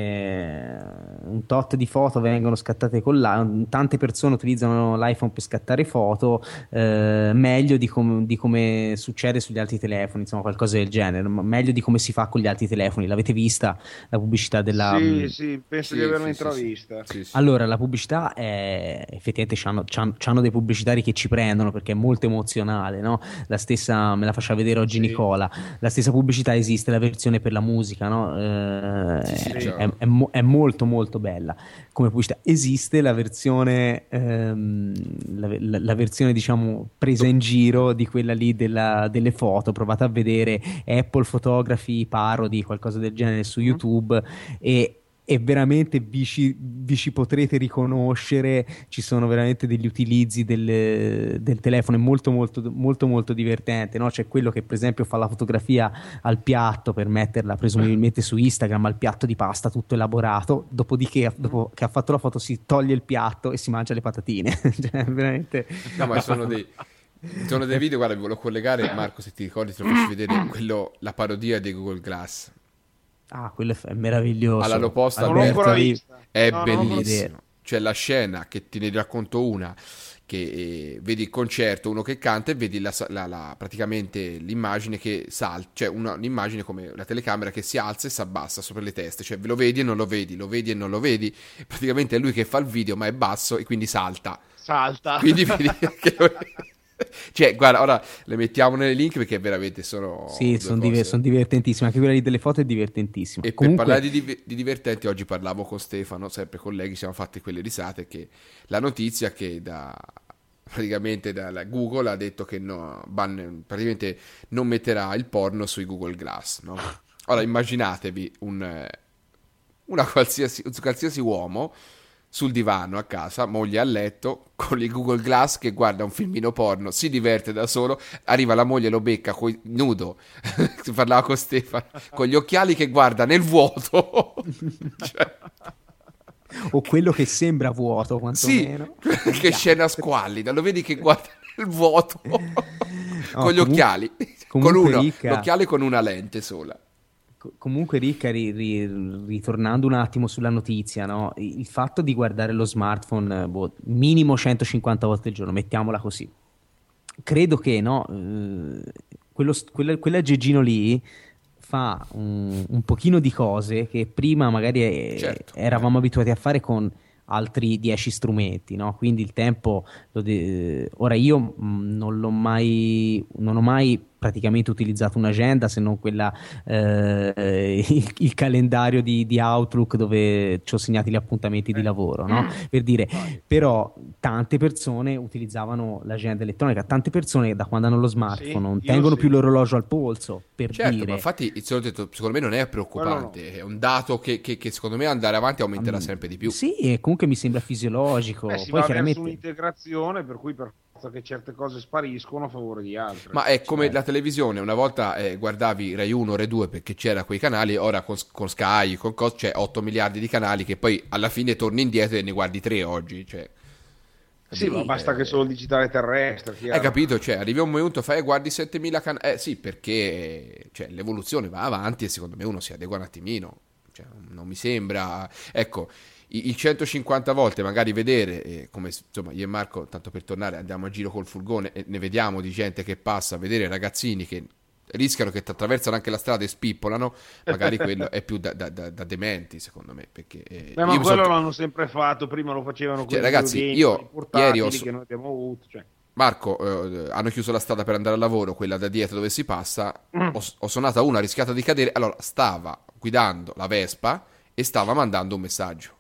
Che un tot di foto vengono scattate con l'iPhone, tante persone utilizzano l'iPhone per scattare foto, eh, meglio di, com- di come succede sugli altri telefoni, insomma qualcosa del genere, ma meglio di come si fa con gli altri telefoni. L'avete vista la pubblicità della Sì, sì, penso Sì, di averla sì, sì, intravista. sì, sì. Allora, la pubblicità è effettivamente c'hanno, c'hanno, c'hanno dei pubblicitari che ci prendono perché è molto emozionale, no? La stessa, me la faceva vedere oggi Sì. Nicola, la stessa pubblicità esiste, la versione per la musica, no? Eh, Sì, sì, è, già. è- è mo- è molto molto bella come pubblicità. Esiste la versione, ehm, la, la- la versione diciamo presa in giro di quella lì della- delle foto. Provate a vedere Apple Photography Parody, qualcosa del genere su YouTube e e veramente vi ci, vi ci potrete riconoscere. Ci sono veramente degli utilizzi del, del telefono, è molto molto molto molto divertente, no? C'è quello che per esempio fa la fotografia al piatto per metterla presumibilmente su Instagram, al piatto di pasta tutto elaborato, dopodiché dopo che ha fatto la foto si toglie il piatto e si mangia le patatine. Cioè, veramente No, ma sono dei, sono dei video, guarda, vi volevo collegare, Marco, se ti ricordi, te lo faccio vedere, quello, la parodia dei Google Glass. ah, quello è, f- è meraviglioso. All'hanno posta Non l'ho Alberto, ancora lì- vista. è No, non l'ho ancora bellissimo. vista. C'è la scena che te ne racconto una, che eh, vedi il concerto, uno che canta e vedi la, la- la- praticamente l'immagine che salta, cioè una- un'immagine come la telecamera che si alza e si abbassa sopra le teste, cioè lo vedi e non lo vedi, lo vedi e non lo vedi, praticamente è lui che fa il video ma è basso e quindi salta. Salta. Quindi vedi che lo- cioè guarda, ora le mettiamo nelle link perché veramente sono Sì, due sono cose. divertentissime. Anche quella lì delle foto è divertentissima. E Comunque, per parlare di, div- di divertenti, oggi parlavo con Stefano, sempre colleghi, ci siamo fatti quelle risate, che la notizia che da praticamente dalla Google ha detto che no, ban- praticamente non metterà il porno sui Google Glass, no? Ora immaginatevi un, eh, una qualsiasi, un qualsiasi uomo sul divano a casa, moglie a letto, con il Google Glass che guarda un filmino porno, si diverte da solo, arriva la moglie, lo becca coi- nudo, si parlava con Stefano, con gli occhiali che guarda nel vuoto. Cioè, o quello che sembra vuoto, sì, quantomeno. che scena squallida, lo vedi che guarda nel vuoto con gli comunque- occhiali, con comunque, uno, Ricca- l'occhiale con una lente sola. Co- Comunque, Ricca, ri- ri- ritornando un attimo sulla notizia, no? Il il fatto di guardare lo smartphone, eh, boh, minimo centocinquanta volte al giorno, mettiamola così. Credo che, no, eh, quello, st- quella- quell'aggeggino lì fa un, un pochino di cose che prima magari eh, Certo. eravamo abituati a fare con altri dieci strumenti, no? Quindi il tempo lo de- ora io mh, non l'ho mai non ho mai praticamente utilizzato un'agenda, se non quella eh, il, il calendario di, di Outlook dove ci ho segnati gli appuntamenti di lavoro, no? Per dire, però tante persone utilizzavano l'agenda elettronica, tante persone da quando hanno lo smartphone Sì, non io tengono sì. più l'orologio al polso, per Certo, dire. ma infatti il solito detto, secondo me non è preoccupante, è un dato che, che- che secondo me andare avanti aumenterà sempre di più. Sì, e comunque mi sembra fisiologico. Beh, si Poi va chiaramente verso un'integrazione per cui per forza che certe cose spariscono a favore di altre. Ma è come la televisione, una volta eh, guardavi Rai uno, Rai due perché c'era quei canali, ora con, con Sky, con cos, c'è otto miliardi di canali che poi alla fine torni indietro e ne guardi tre oggi, cioè. Sì, ma basta che solo il digitale terrestre. chiaro. Hai capito? Cioè, arrivi a un momento, fai, guardi settemila canali. Eh sì, perché cioè, l'evoluzione va avanti e secondo me uno si adegua un attimino. Cioè, non mi sembra. Ecco, i- il centocinquanta volte magari vedere, eh, come insomma io e Marco, tanto per tornare, andiamo a giro col furgone e ne vediamo di gente che passa, vedere ragazzini che rischiano che ti attraversano anche la strada e spippolano, magari quello è più da, da- da- da dementi, secondo me. Perché eh, Beh, ma io mi quello son- l'hanno sempre fatto, prima lo facevano con Cioè, i ragazzi, videogame, io con i portatili ieri ho so- che noi abbiamo avuto. Cioè. Marco, eh, hanno chiuso la strada per andare al lavoro, quella da dietro dove si passa, Mm. ho, ho suonato a una, ha rischiato di cadere, allora stava guidando la Vespa e stava mandando un messaggio.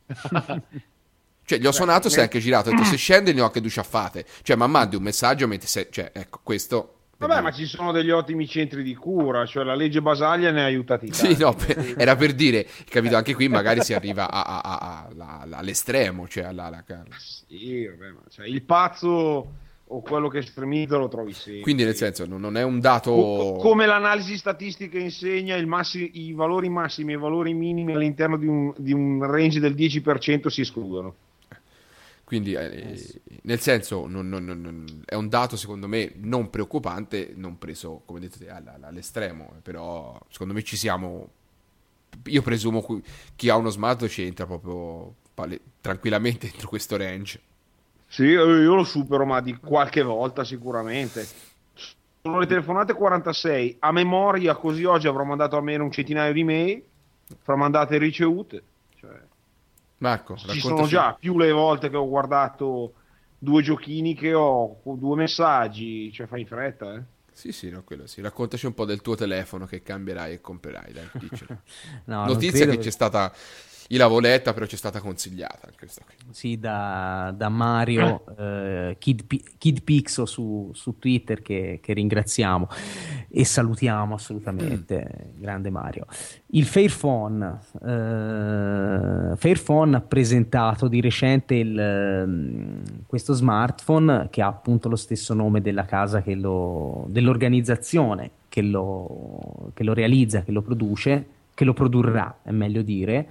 Cioè, gli ho suonato, si è anche girato, ho detto, se scende ne ho che due sciaffate. Cioè, ma mandi un messaggio, mentre sei... Cioè, ecco, questo... Vabbè, ma ci sono degli ottimi centri di cura, cioè la legge Basaglia ne ha aiutati tanti. Sì, no, per- era per dire, capito, anche qui magari si arriva a- a- a- a- alla- all'estremo, cioè alla... alla- Sì, vabbè, ma cioè, il pazzo o quello che estremizza lo trovi sempre. Quindi, nel senso, non, non è un dato... Co- come l'analisi statistica insegna, il massi- i valori massimi e i valori minimi all'interno di un, di un range del dieci per cento si escludono. Quindi, eh, nel senso, non- non- non- non- è un dato secondo me non preoccupante, non preso, come detto te, all- all'estremo, però secondo me ci siamo... Io presumo che chi ha uno smart ci entra proprio pale- tranquillamente dentro questo range. Sì, io lo supero, ma di qualche volta sicuramente. Sono le telefonate quarantasei, a memoria, così oggi avrò mandato almeno un centinaio di mail, fra mandate e ricevute. Cioè, Marco, ci raccontaci. sono già più le volte che ho guardato due giochini che ho, due messaggi, cioè fai in fretta, eh. Sì, sì, no, quello sì. Raccontaci un po' del tuo telefono che cambierai e comprerai, dai, diccelo. No, non Notizia credo che c'è stata... Io l'avevo letta, però c'è stata consigliata questa qui. Sì, da, da Mario eh, Kid, Pi- Kid Pixo su, su Twitter che, che ringraziamo e salutiamo assolutamente, grande Mario. Il Fairphone, eh, Fairphone ha presentato di recente il, ehm, questo smartphone che ha appunto lo stesso nome della casa che lo, dell'organizzazione che lo, che lo realizza, che lo produce, che lo produrrà, è meglio dire.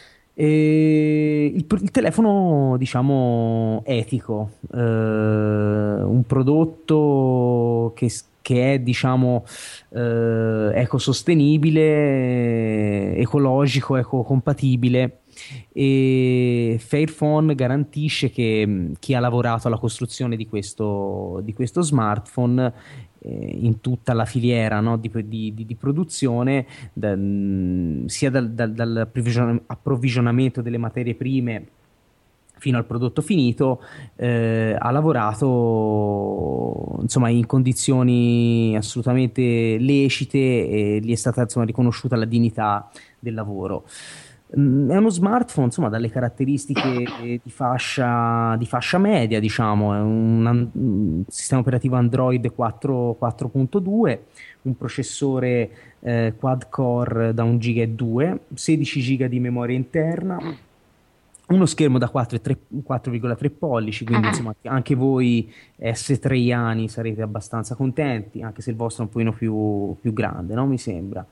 E il, il telefono, diciamo, etico, eh, un prodotto che, che è, diciamo, eh, ecosostenibile, ecologico, ecocompatibile. E Fairphone garantisce che chi ha lavorato alla costruzione di questo, di questo smartphone eh, in tutta la filiera, no, di, di, di produzione, da, sia dal, dal, dall'approvvigionamento delle materie prime fino al prodotto finito, eh, ha lavorato insomma in condizioni assolutamente lecite e gli è stata insomma riconosciuta la dignità del lavoro. È uno smartphone, insomma, dalle caratteristiche di fascia, di fascia media, diciamo, è un, un sistema operativo Android quattro punto due, un processore eh, quad core da un giga e due, sedici giga di memoria interna, uno schermo da quattro virgola tre pollici, quindi insomma anche voi S treiani sarete abbastanza contenti, anche se il vostro è un pochino più, più grande, no? Mi sembra.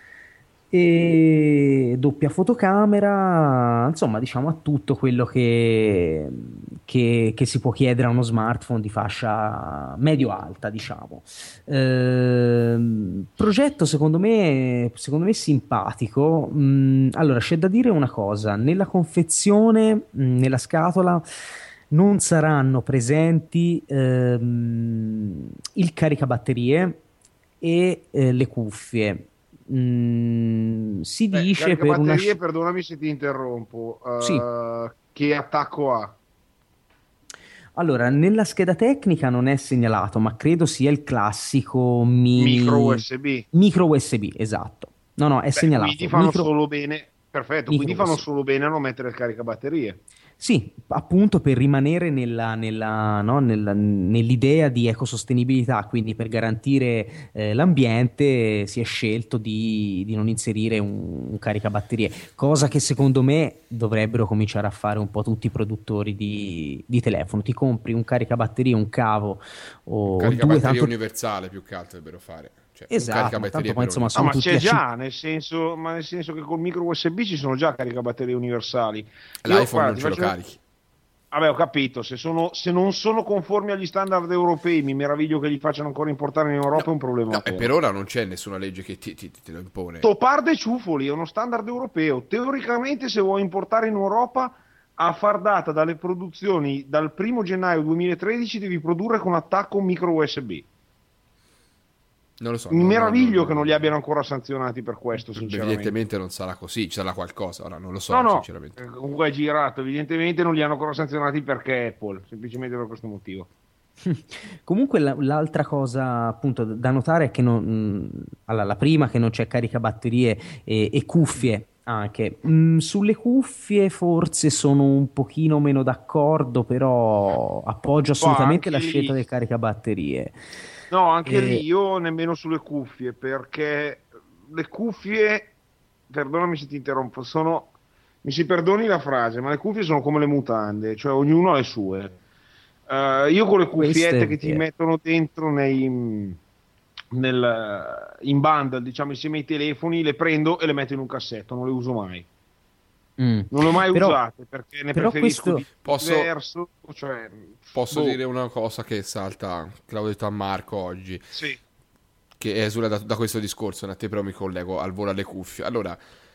E doppia fotocamera, insomma, diciamo ha tutto quello che, che, che si può chiedere a uno smartphone di fascia medio-alta, diciamo. Ehm, progetto secondo me, secondo me simpatico. Mm, allora, c'è da dire una cosa: nella confezione, mm, nella scatola non saranno presenti ehm, il caricabatterie e eh, le cuffie. Mm, si Beh, dice per una batterie, perdonami se ti interrompo, uh, sì. Che attacco ha? Allora, nella scheda tecnica non è segnalato, ma credo sia il classico mini... micro U S B. Micro U S B, esatto. No, no, è Beh, segnalato. Quindi fanno micro... solo bene, perfetto, micro quindi fanno U S B. solo bene a non mettere il caricabatterie. Sì, appunto per rimanere nella, nella, no, nella, nell'idea di ecosostenibilità, quindi per garantire eh, l'ambiente si è scelto di, di non inserire un, un caricabatterie, cosa che secondo me dovrebbero cominciare a fare un po' tutti i produttori di, di telefono. Ti compri un caricabatterie, un cavo o Caricabatteria due, tanto... universale più che altro dovrebbero fare. Cioè, Esatto, ma tanto poi, insomma, No, sono ma tutti c'è a già, nel senso, ma nel senso che col micro U S B ci sono già caricabatterie universali. L'iPhone Io, guarda, non ce lo faccio... carichi. Vabbè, ho capito, se, sono, se non sono conformi agli standard europei, mi meraviglio che li facciano ancora importare in Europa, no, è un problema. No, e per ora non c'è nessuna legge che ti, ti, te lo impone. Toparde ciufoli, è uno standard europeo. Teoricamente, se vuoi importare in Europa, a far data dalle produzioni dal primo gennaio duemilatredici, devi produrre con attacco micro U S B. Non lo so. Mi no, meraviglio no, no, che non no. li abbiano ancora sanzionati per questo, sinceramente. Evidentemente non sarà così, ci sarà qualcosa, ora non lo so, No, no, sinceramente. eh, comunque è girato, evidentemente non li hanno ancora sanzionati perché Apple, semplicemente per questo motivo. Comunque la, l'altra cosa appunto da notare è che non, mh, allora, la prima che non c'è caricabatterie e, e cuffie Anche Mm, sulle cuffie forse sono un pochino meno d'accordo, però appoggio Poi assolutamente anche la scelta lì, del caricabatterie. no, anche E lì io nemmeno sulle cuffie, perché le cuffie, perdonami se ti interrompo, sono, mi si perdoni la frase, ma le cuffie sono come le mutande, cioè ognuno ha le sue. Eh, io con le questo cuffiette è che ti vero. mettono dentro nei, nel, in bundle, diciamo insieme ai telefoni, le prendo e le metto in un cassetto, non le uso mai. Mm. Non le ho mai Però, usate perché ne però preferisco di questo, Posso, diverso, cioè, posso boh, dire una cosa che salta, che l'avevo detto a Marco oggi, sì, che esula da, da questo discorso, a te però mi collego al volo alle cuffie. Allora,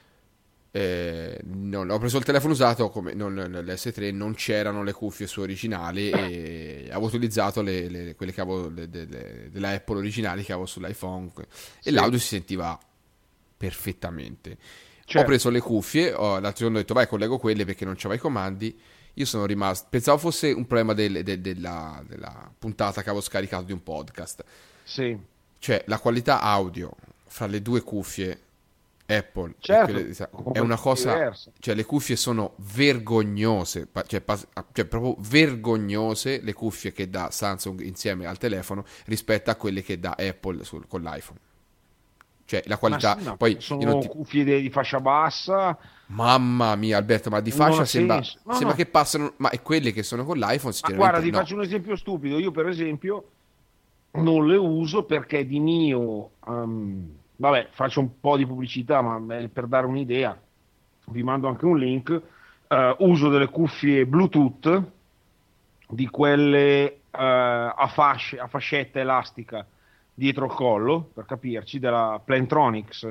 eh, non- ho preso il telefono usato, come non, l'S tre, non c'erano le cuffie sue originali e avevo utilizzato le, le- quelle che avevo, le- le- le- della Apple originali che avevo sull'iPhone e sì, l'audio si sentiva perfettamente. Ho certo. preso le cuffie, ho, l'altro giorno ho detto vai collego quelle perché non c'avevo i comandi. Io sono rimasto, pensavo fosse un problema del- de- della, della puntata che avevo scaricato di un podcast. Sì, Cioè la qualità audio fra le due cuffie Apple e quelle certo, di Sa- sono è una completamente cosa, diverse. cioè le cuffie sono vergognose, pa- cioè, pas- cioè proprio vergognose le cuffie che dà Samsung insieme al telefono rispetto a quelle che dà Apple sul- con l'iPhone. Cioè la Ma qualità, sì, ma poi io non sono ti... cuffie di, di fascia bassa, Mamma mia Alberto, ma di non fascia ha sembra, senso. No, sembra no. che passano, ma è quelle che sono con l'iPhone Ma guarda, sinceramente ti no. faccio un esempio stupido. Io, per esempio, non le uso perché di mio, ehm, vabbè, faccio un po' di pubblicità, ma è per dare un'idea, vi mando anche un link. Eh, uso delle cuffie Bluetooth di quelle eh, a fasce, a fascetta elastica dietro il collo, per capirci, della Plantronics.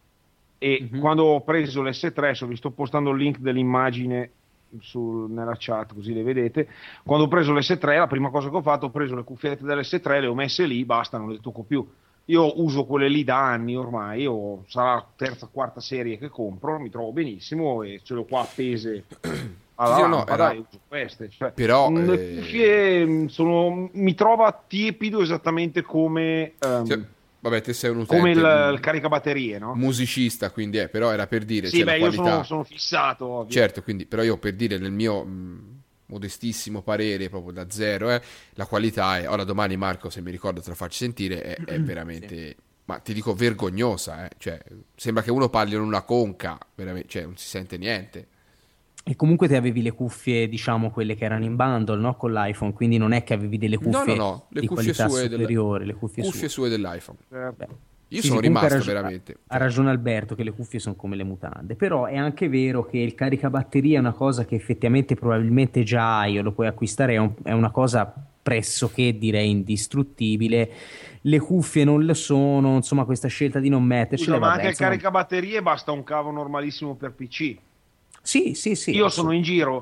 E Mhm. quando ho preso l'S tre, adesso vi sto postando il link dell'immagine sul- nella chat così le vedete. Quando ho preso l'S tre, la prima cosa che ho fatto, ho preso le cuffiette dell'S tre, le ho messe lì, basta, non le tocco più. Io uso quelle lì da anni ormai, io sarà la terza, quarta serie che compro, mi trovo benissimo e ce le ho qua appese Sì, alla sì, no, no, lampada era... e uso queste. Cioè, Però mh, le eh, cuffie mh, sono, mi trova tiepido esattamente come, se- ehm, vabbè, te sei un come utente il, il mm, caricabatterie, no? musicista, quindi è, però era per dire, Sì, cioè la beh, io sono, qualità, sono fissato, ovvio. certo, quindi, però io per dire nel mio mh, modestissimo parere, proprio da zero, eh, la qualità è, ora domani Marco, se mi ricordo te lo faccio sentire, è, è Sì. veramente, ma ti dico vergognosa, eh, cioè sembra che uno parli in una conca, veramente, cioè non si sente niente. E comunque te avevi le cuffie, diciamo, quelle che erano in bundle, no? Con l'iPhone, quindi non è che avevi delle No, no, cuffie no, le di cuffie qualità sue, del, superiore, le cuffie cuffie sue. sue dell'iPhone. Beh, Certo. Io sì, sono sì, comunque ha, rimasto ragio- veramente, ha cioè, ragione Alberto che le cuffie sono come le mutande, però è anche vero che il caricabatteria è una cosa che effettivamente probabilmente già hai o lo puoi acquistare, è, un- è una cosa pressoché direi indistruttibile. Le cuffie non lo sono, insomma, questa scelta di non mettercele, Scusa, ma vabbè, anche il insomma, caricabatterie basta un cavo normalissimo per P C. sì, sì, sì, Io sono in assolutamente. giro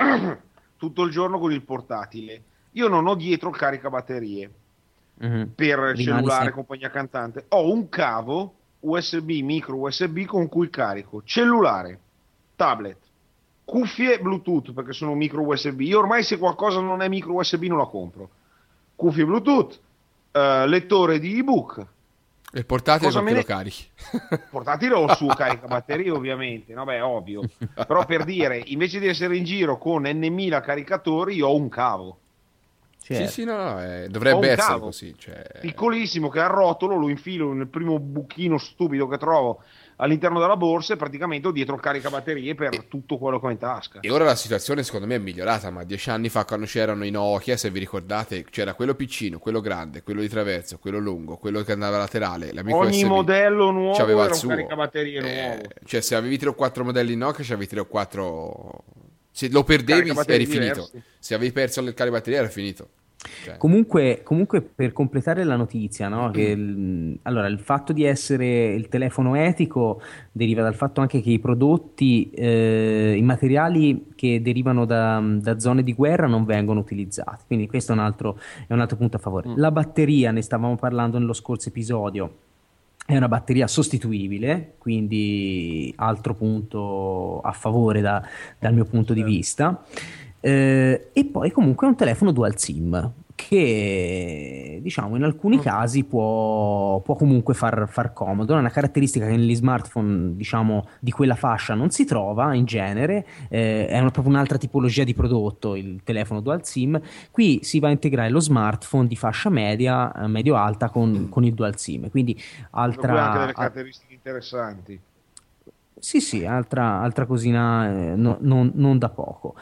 tutto il giorno con il portatile. Io non ho dietro il caricabatterie Mhm. per Rimani cellulare, sempre. compagnia cantante. Ho un cavo U S B, micro U S B con cui carico cellulare, tablet, cuffie Bluetooth perché sono micro U S B. Io ormai se qualcosa non è micro U S B non la compro. Cuffie Bluetooth, eh, lettore di ebook. il portatile Cosa con me che lo ne... carichi. Portatile o il suo caricabatterie ovviamente, vabbè ovvio, però per dire, invece di essere in giro con n mila caricatori, io ho un cavo, Sì, Certo. sì, no, no, eh, ho dovrebbe un essere cavo così, cioè... piccolissimo che arrotolo, lo infilo nel primo buchino stupido che trovo all'interno della borsa e praticamente ho dietro il caricabatterie per tutto quello che ho in tasca. E ora la situazione secondo me è migliorata, ma dieci anni fa quando c'erano i Nokia, se vi ricordate, c'era quello piccino, quello grande, quello di traverso, quello lungo, quello che andava laterale, l'amico Ogni U S B, modello nuovo c'aveva era il un suo. caricabatterie Eh, nuovo, cioè se avevi tre o quattro modelli Nokia, c'avevi tre o quattro... Se lo perdevi caricabatterie eri finito, diversi. se avevi perso il caricabatteria era finito. Cioè, Comunque, comunque, per completare la notizia, no, che il, allora, il fatto di essere il telefono etico deriva dal fatto anche che i prodotti, eh, i materiali che derivano da, da zone di guerra non vengono utilizzati. Quindi questo è un altro, è un altro punto a favore. Mm. La batteria, ne stavamo parlando nello scorso episodio, è una batteria sostituibile, quindi altro punto a favore da- dal mio punto di Certo. vista. Eh, e poi comunque è un telefono dual SIM, che diciamo in alcuni casi può, può comunque far, far comodo. È una caratteristica che negli smartphone diciamo di quella fascia non si trova in genere, eh, è una, proprio un'altra tipologia di prodotto il telefono dual sim. Qui si va a integrare lo smartphone di fascia media, eh, medio-alta con, con il dual sim, quindi Sono pure anche altra... delle caratteristiche interessanti. Sì, sì, altra, altra cosina eh, no- non, non da poco.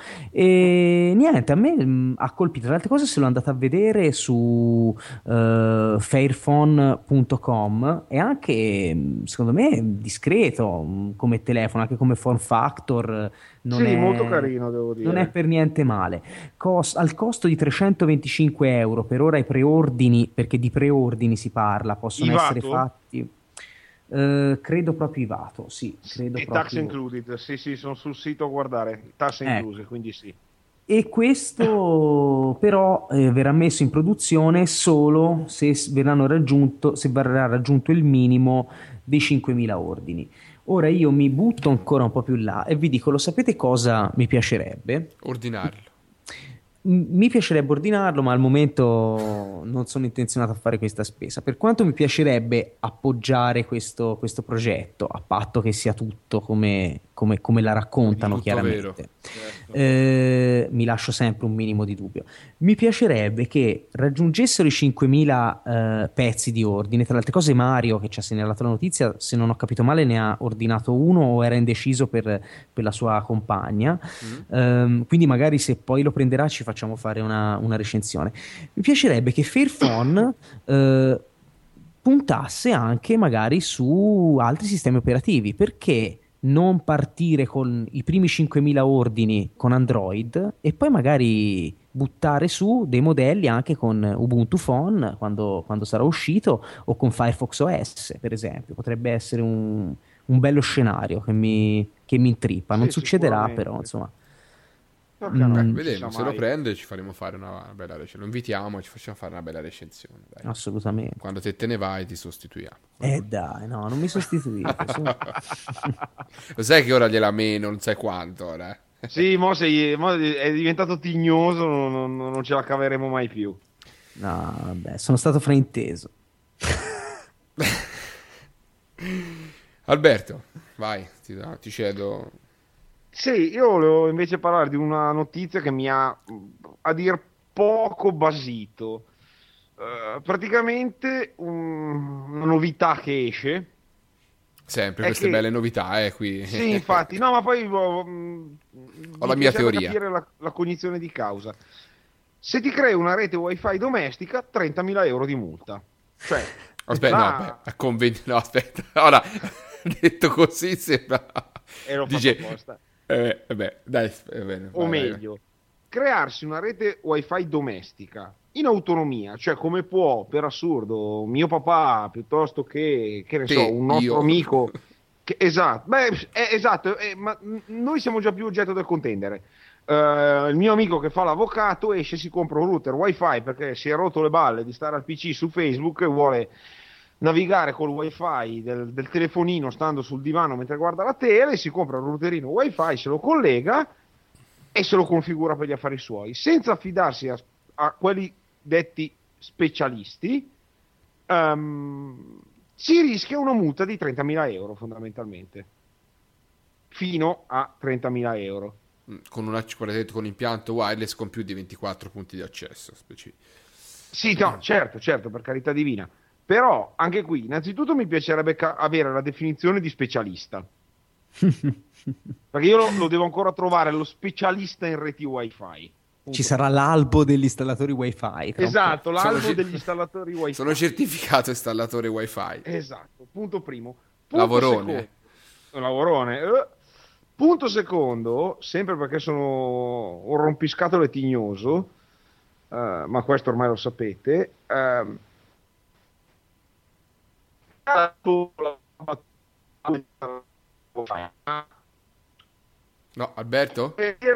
E niente, a me mh, ha colpito. Tra le altre cose, se l'ho andata a vedere su eh, fairphone punto com, e anche, mh, secondo me, discreto mh, come telefono, anche come form factor. eh, Non Sì, è, molto carino, devo non è dire. per niente male. Cos- al costo di trecentoventicinque euro per ora i preordini, perché di preordini si parla, possono essere Ivato? fatti. Eh, credo proprio Ivato, sì, credo E tax proprio. included, sì, sì, sono sul sito a guardare, tasse Ecco. incluse, quindi sì. E questo però eh, verrà messo in produzione solo se s- verranno raggiunto, se verrà raggiunto il minimo dei cinquemila ordini. Ora io mi butto ancora un po' più in là e vi dico, lo sapete cosa mi piacerebbe? Ordinarlo. M- Mi piacerebbe ordinarlo, ma al momento non sono intenzionato a fare questa spesa. Per quanto mi piacerebbe appoggiare questo, questo progetto, a patto che sia tutto come, come- come la raccontano Tutto chiaramente, vero. Certo. eh, mi lascio sempre un minimo di dubbio. Mi piacerebbe che raggiungessero i cinquemila eh, pezzi di ordine. Tra le altre cose, Mario, che ci ha segnalato la notizia, se non ho capito male, ne ha ordinato uno o era indeciso per, per la sua compagna. Ehm, quindi, magari se poi lo prenderà, ci facciamo fare una, una recensione. Mi piacerebbe che Fairphone eh, puntasse anche magari su altri sistemi operativi. Perché non partire con i primi cinquemila ordini con Android e poi magari buttare su dei modelli anche con Ubuntu Phone quando, quando sarà uscito, o con Firefox O S, per esempio? Potrebbe essere un, un bello scenario che mi, che mi intrippa. Non Sì, succederà, sicuramente. però, insomma. Perché no? Eh, Mm, Non si vedremo, sa se lo mai. prende ci faremo fare una, una bella recensione. Lo invitiamo e ci facciamo fare una bella recensione. Dai. assolutamente. Quando te te ne vai ti sostituiamo. Eh dai, no, non mi sostituite. su. Lo sai che ora gliela meno, non sai quanto ora. eh? Sì, mo, sei- mo è diventato tignoso, non, non- non ce la caveremo mai più. No, vabbè, sono stato frainteso. Alberto, vai, ti, ti cedo. Sì, io volevo invece parlare di una notizia che mi ha, a dir poco, basito. Eh, praticamente un- una novità che esce. Sempre È queste che- belle novità, eh, qui. Sì, infatti, no, ma poi oh, mh, Ho la mi mia piacerebbe teoria. capire la, la cognizione di causa. Se ti crei una rete wifi domestica, trentamila euro di multa. Cioè, Aspetta, là- no, aspetta, conven- no, aspetta. Ora, detto così sembra... E l'ho fatto Dice... apposta. Eh, vabbè, dai, va bene, O vai, vai, vai. meglio, crearsi una rete wifi domestica in autonomia, cioè come può, per assurdo, mio papà piuttosto che, che ne Te, so, un nostro io. amico. Che, esatto, beh, è, esatto, è- ma n- noi siamo già più oggetto del contendere. Eh, il mio amico che fa l'avvocato esce, si compra un router wifi perché si è rotto le balle di stare al P C su Facebook e vuole navigare col wifi del, del telefonino stando sul divano mentre guarda la tele, si compra un routerino wifi, se lo collega e se lo configura per gli affari suoi, senza affidarsi a, a quelli detti specialisti. ehm, si rischia una multa di trentamila euro fondamentalmente, fino a trentamila euro. Con, una, con impianto wireless con più di ventiquattro punti di accesso. Speci- Sì, no, certo, certo, per carità divina. Però anche qui, innanzitutto mi piacerebbe ca- avere la definizione di specialista. Perché io lo, lo devo ancora trovare, lo specialista in reti wifi. Ci sarà l'albo degli installatori wifi. tra un po'. Esatto, l'albo Sono- degli installatori wifi. Sono certificato installatore wifi. Esatto, punto primo. Punto Lavorone. secondo- Lavorone. eh. Punto secondo, sempre perché sono un rompiscatole tignoso, eh, ma questo ormai lo sapete, ehm, No, Alberto?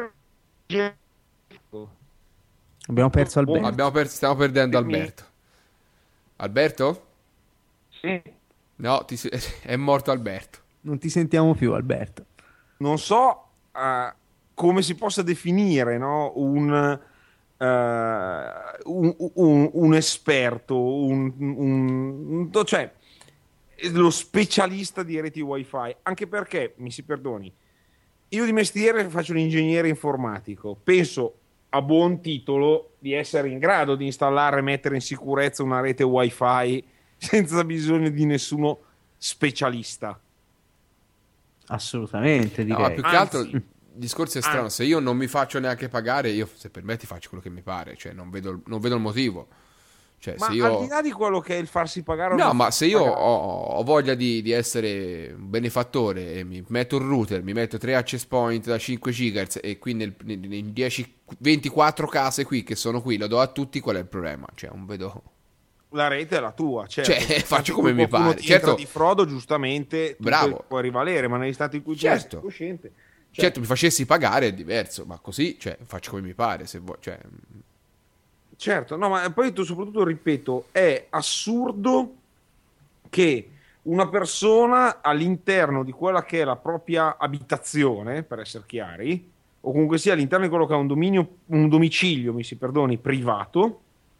Abbiamo perso Alberto. Abbiamo per- stiamo perdendo Alberto. Alberto? Sì. No, ti se- è morto Alberto. Non ti sentiamo più, Alberto. Non so eh, come si possa definire, no, un, eh, un, un, un esperto, un, un, un, cioè lo specialista di reti wifi, anche perché, mi si perdoni, io di mestiere faccio l'ingegnere informatico, penso a buon titolo di essere in grado di installare e mettere in sicurezza una rete wifi senza bisogno di nessuno specialista. Assolutamente, No, direi. ma più che altro il discorso è strano. Anzi. Se io non mi faccio neanche pagare, io se per me ti faccio quello che mi pare, cioè non vedo, non vedo il motivo. Cioè, Ma se io... al di là di quello che è il farsi pagare o No, non ma farsi se io pagare, ho, ho voglia di, di essere un benefattore e mi metto un router, mi metto tre access point da cinque gigahertz e qui nel, in dieci ventiquattro case qui che sono qui, lo do a tutti, qual è il problema? Cioè, non vedo... la rete è la tua, certo. Cioè, Negli faccio stati in come cui mi qualcuno pare. ti Certo. entra di frodo, giustamente tu Bravo. puoi, puoi rivalere, ma negli stati in cui tu Certo. sei cosciente, cioè, Certo, mi facessi pagare è diverso, ma così, cioè, faccio come mi pare, se vuoi, cioè... certo, no, ma poi tu soprattutto ripeto, è assurdo che una persona all'interno di quella che è la propria abitazione, per essere chiari, o comunque sia all'interno di quello che è un dominio, un domicilio, mi si perdoni, privato,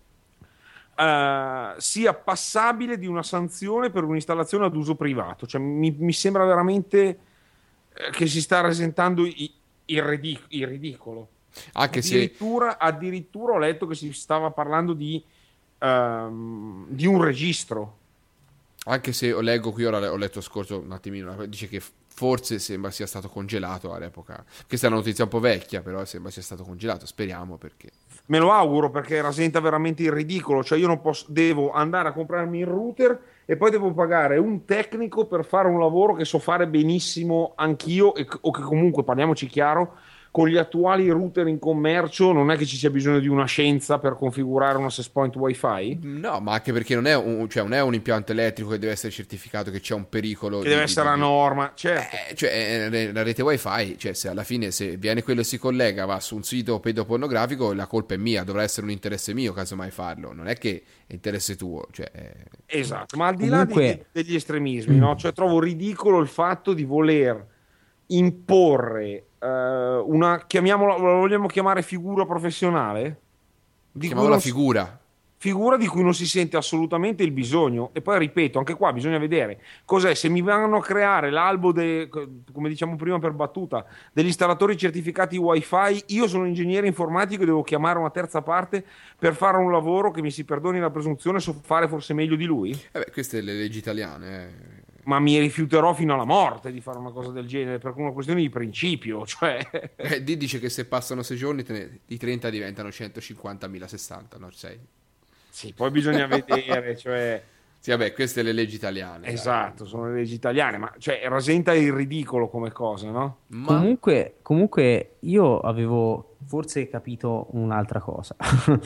eh, sia passabile di una sanzione per un'installazione ad uso privato. Cioè, mi, mi sembra veramente eh, che si sta rasentando i- il, ridic- il ridicolo. Anche se... Addirittura, addirittura ho letto che si stava parlando di, ehm, di un registro. Anche se leggo qui, ora ho letto scorso un attimino, dice che forse sembra sia stato congelato all'epoca. Questa è una notizia un po' vecchia, però sembra sia stato congelato, speriamo perché... Me lo auguro perché rasenta veramente il ridicolo. Cioè io non posso, devo andare a comprarmi il router e poi devo pagare un tecnico per fare un lavoro che so fare benissimo anch'io e, o che comunque, parliamoci chiaro, con gli attuali router in commercio non è che ci sia bisogno di una scienza per configurare un access point wifi. No, ma anche perché non è un, cioè non è un impianto elettrico che deve essere certificato, che c'è un pericolo... Che di- deve di- essere di- a norma, certo. Eh, cioè eh, la rete wifi, cioè se alla fine se viene quello e si collega, va su un sito pedopornografico, la colpa è mia, dovrà essere un interesse mio casomai farlo, non è che è interesse tuo, cioè, eh, Esatto, ma al di Comunque- là di- degli estremismi, no? Cioè, trovo ridicolo il fatto di voler imporre eh, una, chiamiamola, la vogliamo chiamare figura professionale? Di cui chiamiamola non si- figura. figura di cui non si sente assolutamente il bisogno. E poi ripeto, anche qua bisogna vedere cos'è. Se mi vanno a creare l'albo, de, come diciamo prima per battuta, degli installatori certificati wifi, io sono ingegnere informatico e devo chiamare una terza parte per fare un lavoro che, mi si perdoni la presunzione, so fare forse meglio di lui? Eh beh, queste le leggi italiane, eh. Ma mi rifiuterò fino alla morte di fare una cosa del genere per una questione di principio, cioè Eh, D dice che se passano sei giorni te ne- i trenta diventano centocinquantamila, sessanta, no sei. sì, poi bisogna vedere, cioè Sì, vabbè, queste le leggi italiane. dai. esatto, sono le leggi italiane, ma cioè rasenta il ridicolo come cosa, no? Ma Comunque, comunque io avevo forse capito un'altra cosa.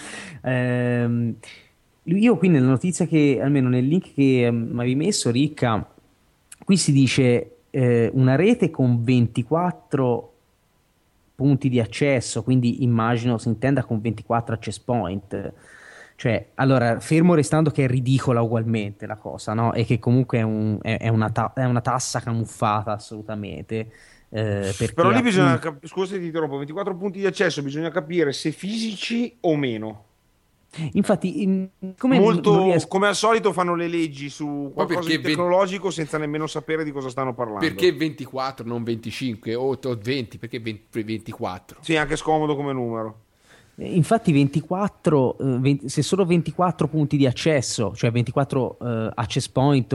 Ehm, io qui nella notizia che, almeno nel link che mi avevi messo, Ricca, qui si dice eh, una rete con ventiquattro punti di accesso, quindi immagino si intenda con ventiquattro access point. Cioè, allora, fermo restando che è ridicola ugualmente la cosa, no? E che comunque è, un- è- è una, ta- è una tassa camuffata assolutamente. eh, perché Però lì bisogna, appunto- cap- scusa se ti interrompo, ventiquattro punti di accesso, bisogna capire se fisici o meno. Infatti, in- come Molto, non riesco- come al solito fanno le leggi su qualcosa perché di ve- tecnologico senza nemmeno sapere di cosa stanno parlando. perché ventiquattro, non venticinque o o venti? Perché venti ventiquattro? Sì, è anche scomodo come numero. infatti ventiquattro, eh, venti se solo ventiquattro punti di accesso, cioè ventiquattro eh, access point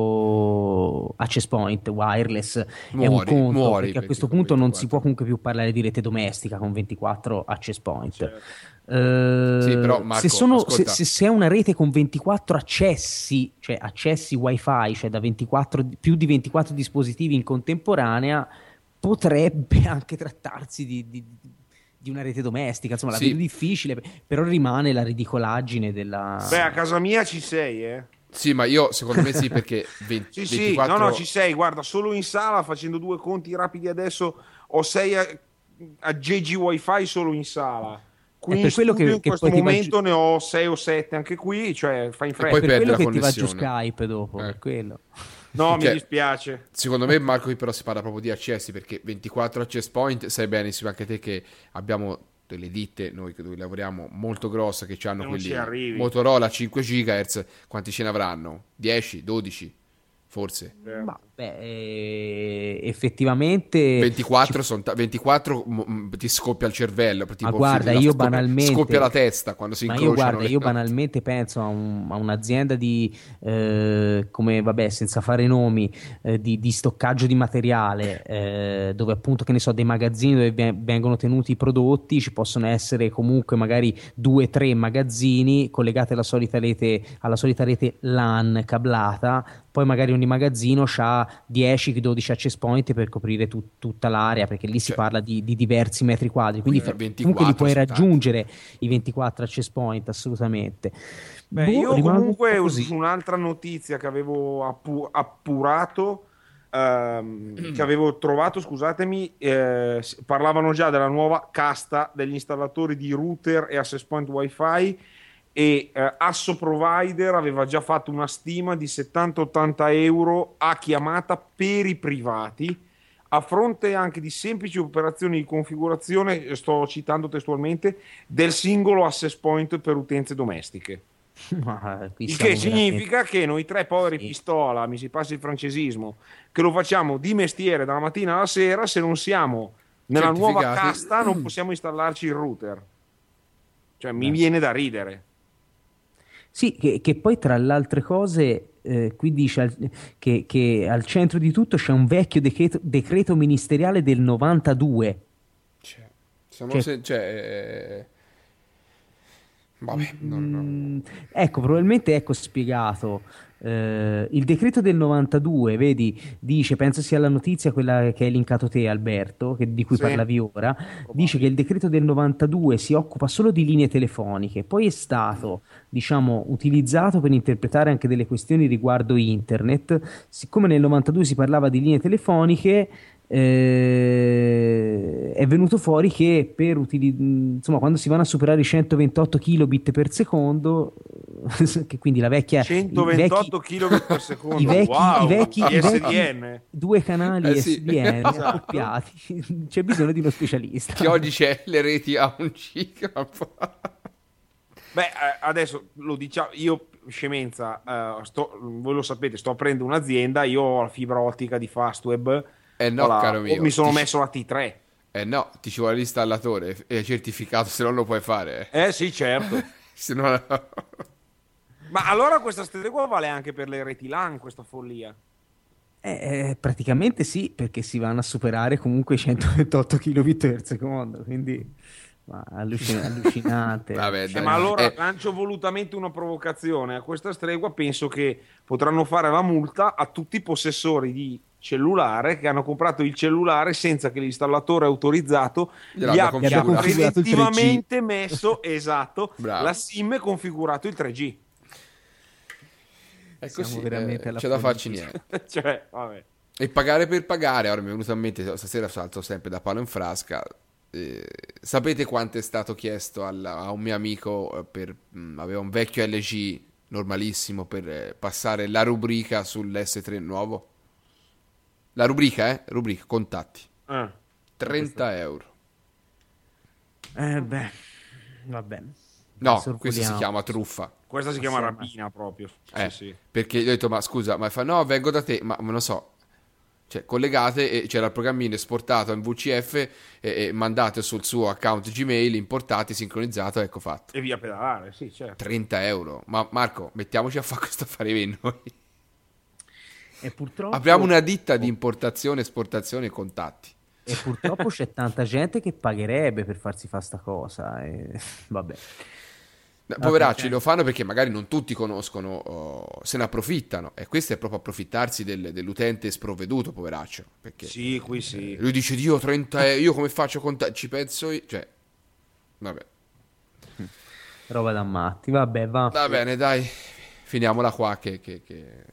o access point wireless è un Muori, conto, muori perché a perché questo con punto non ventiquattro. si può comunque più parlare di rete domestica con ventiquattro access point. Certo. Eh, Sì, però, Marco, se, sono, se, ascolta. se, se è una rete con ventiquattro accessi, cioè accessi wifi, cioè da ventiquattro, più di ventiquattro dispositivi in contemporanea, potrebbe anche trattarsi di, di, di una rete domestica. Insomma, la Sì. vedo difficile, però rimane la ridicolaggine della... Beh, a casa mia ci sei, eh. Sì, ma io secondo me sì, perché venti, Sì, sì, ventiquattro... no, no, ci sei. Guarda, solo in sala, facendo due conti rapidi adesso, ho sei a- aggeggi wifi solo in sala. Qui È in per quello studio che- in che questo poi ti va momento giù- ne ho sei o sette anche qui, cioè fai in poi fretta. per perde quello la che ti va giù connessione. Skype dopo, Eh. per quello. No, mi Cioè, dispiace. Secondo me, Marco, qui però si parla proprio di accessi, perché ventiquattro access point, sai benissimo anche te che abbiamo delle ditte, noi che dove lavoriamo, molto grosse, che hanno Non ci quelli arrivi. Motorola cinque gigahertz, quanti ce ne avranno? dieci, dodici, forse. Ma, beh, eh, effettivamente ventiquattro, son ta- ventiquattro m- m- ti scoppia il cervello. Tipo, Ma guarda, la- io scoppia- banalmente Scoppia la testa quando si Ma incrociano. io guarda, le- io banalmente penso a, un- a un'azienda di eh, come vabbè, senza fare nomi, eh, di, di stoccaggio di materiale, eh, dove appunto, che ne so, dei magazzini dove ve- vengono tenuti i prodotti, ci possono essere comunque magari due, tre magazzini collegati alla solita rete, alla solita rete LAN cablata. Poi magari ogni magazzino ha dieci dodici access point per coprire tut- tutta l'area, perché lì si Cioè, parla di, di diversi metri quadri, quindi quindi fa- ventiquattro comunque li puoi sono tanti. raggiungere i ventiquattro access point, assolutamente. Beh, Boh, io rimango un comunque po' così. su un'altra notizia che avevo appu- appurato, ehm, che avevo trovato, scusatemi, eh, s- parlavano già della nuova casta degli installatori di router e access point wifi, e eh, Asso Provider aveva già fatto una stima di settanta ottanta euro a chiamata per i privati, a fronte anche di semplici operazioni di configurazione, sto citando testualmente, del singolo access point per utenze domestiche. Ma qui Il siamo che veramente- significa che noi tre poveri Sì. pistola, mi si passi il francesismo, che lo facciamo di mestiere dalla mattina alla sera, se non siamo nella nuova Certificati. casta non possiamo installarci il router. Cioè mi Beh. viene da ridere. Sì, che, che poi tra le altre cose, eh, qui dice al- che, che al centro di tutto c'è un vecchio decreto, decreto ministeriale del novantadue. Cioè, siamo Cioè- se- cioè, eh, vabbè, no, no. Mm, ecco, probabilmente ecco spiegato. Eh, il decreto del novantadue, vedi, dice, penso sia la notizia quella che hai linkato te, Alberto, che- di cui Sì. parlavi ora, dice che il decreto del novantadue si occupa solo di linee telefoniche, poi è stato, diciamo, utilizzato per interpretare anche delle questioni riguardo internet. Siccome nel novantadue si parlava di linee telefoniche, eh, è venuto fuori che per utili- insomma, quando si vanno a superare i centoventotto kilobit per secondo, che quindi la vecchia centoventotto i vecchi- kilobit per secondo. i vecchi, Wow, i vecchi, i vecchi I S D N. due canali Eh sì. S D N Esatto. accoppiati, c'è bisogno di uno specialista. Che oggi c'è le reti a un giga. Beh, eh, adesso lo diciamo, io scemenza, eh, sto- voi lo sapete, sto aprendo un'azienda, io ho la fibra ottica di Fastweb, Eh no, ho la- caro mio. mi sono ti- messo la T tre. Eh no, ti ci vuole l'installatore è certificato, se no lo puoi fare. eh. Eh sì, certo. Se no, no. Ma allora questa stregua vale anche per le reti LAN, questa follia? Eh, eh, praticamente sì, perché si vanno a superare comunque i centoventotto kilobit per secondo, quindi ma, allucin- allucinante. Vabbè, Eh, dai. ma allora Eh, lancio volutamente una provocazione. A questa stregua penso che potranno fare la multa a tutti i possessori di cellulare che hanno comprato il cellulare senza che l'installatore autorizzato Gliel'abbia gli abbia configurato. configurato il tre G. preventivamente messo esatto Bravo. la SIM e configurato il tre G. è Siamo così, veramente eh, alla c'è da follia. farci niente. Cioè, vabbè. E pagare per pagare, ora mi è venuto in mente, stasera salto sempre da palo in frasca. Eh, sapete quanto è stato chiesto al- a un mio amico eh, per, mh, aveva un vecchio L G normalissimo per eh, passare la rubrica sull'S tre nuovo? La rubrica, eh? Rubrica, contatti. Eh. trenta euro. Eh beh, vabbè. No, Sorvoliamo. questo si chiama truffa. Questa si chiama Sì, rapina proprio. Sì, Eh, sì. Perché gli ho detto, ma scusa, ma fa no, vengo da te, ma non lo so. Cioè, collegate e c'era il programmino esportato in V C F e, e mandate sul suo account Gmail, importati, sincronizzato, ecco fatto. E via pedalare, sì, certo. trenta euro. Ma Marco, mettiamoci a fare questo affare per noi. E purtroppo, Apriamo una ditta di importazione, esportazione e contatti. e purtroppo c'è tanta gente che pagherebbe per farsi fare sta cosa. E... Vabbè. Poveracci, ok. lo fanno perché magari non tutti conoscono, oh, se ne approfittano. E questo è proprio approfittarsi del- dell'utente sprovveduto, poveraccio. Perché Sì, qui sì. lui dice, Dio, trenta euro, io come faccio a contare? Ci penso io. Cioè, vabbè. Roba da matti. Vabbè, va. Va bene, dai, finiamola qua che... che- che-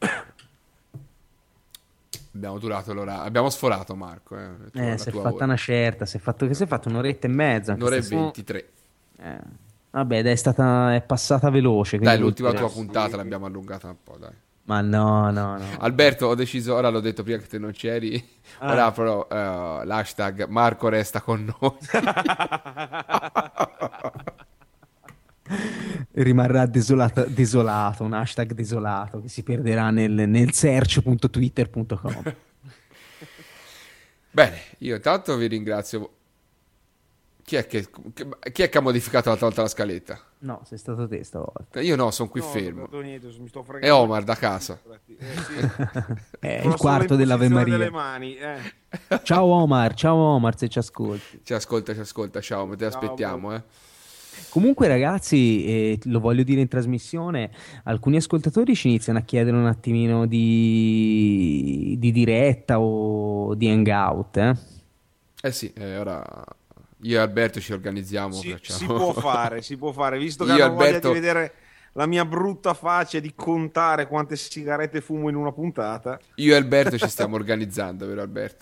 Abbiamo durato l'ora, abbiamo sforato Marco. Eh, la tua- Eh, la si è tua fatta ora. una certa, si è fatto, che si è fatto un'oretta e mezza. anche Un'ora e stasera. ventitré. Eh, Vabbè, dai, è stata, è passata veloce. Dai, quindi l'ultima vuol tua dire- puntata l'abbiamo allungata un po', dai. Ma no, no, no. Alberto, ho deciso, ora l'ho detto prima che te non c'eri, Ah. ora però eh, l'hashtag Marco resta con noi. Rimarrà desolato, desolato, un hashtag desolato che si perderà nel, nel search punto twitter punto com. Bene, io intanto vi ringrazio. Chi è che, chi è che ha modificato l'altra volta la scaletta? No, sei stato te stavolta. Io no, sono qui No, fermo. non ho detto niente, mi sto È fregando. Omar da casa. Eh, sì. È Sono il quarto solo in dell'Ave posizione Maria. delle mani, eh. Ciao Omar, ciao Omar se ci ascolti. Ci ascolta, ci ascolta, ciao, ma te Ciao, aspettiamo, eh. Comunque ragazzi, eh, lo voglio dire in trasmissione, alcuni ascoltatori ci iniziano a chiedere un attimino di, di diretta o di hangout, eh? Eh sì, eh, ora io e Alberto ci organizziamo, Si, facciamo- si può fare, si può fare, visto che Io, hanno voglia Alberto- di vedere la mia brutta faccia e di contare quante sigarette fumo in una puntata. Io e Alberto ci stiamo organizzando, vero Alberto?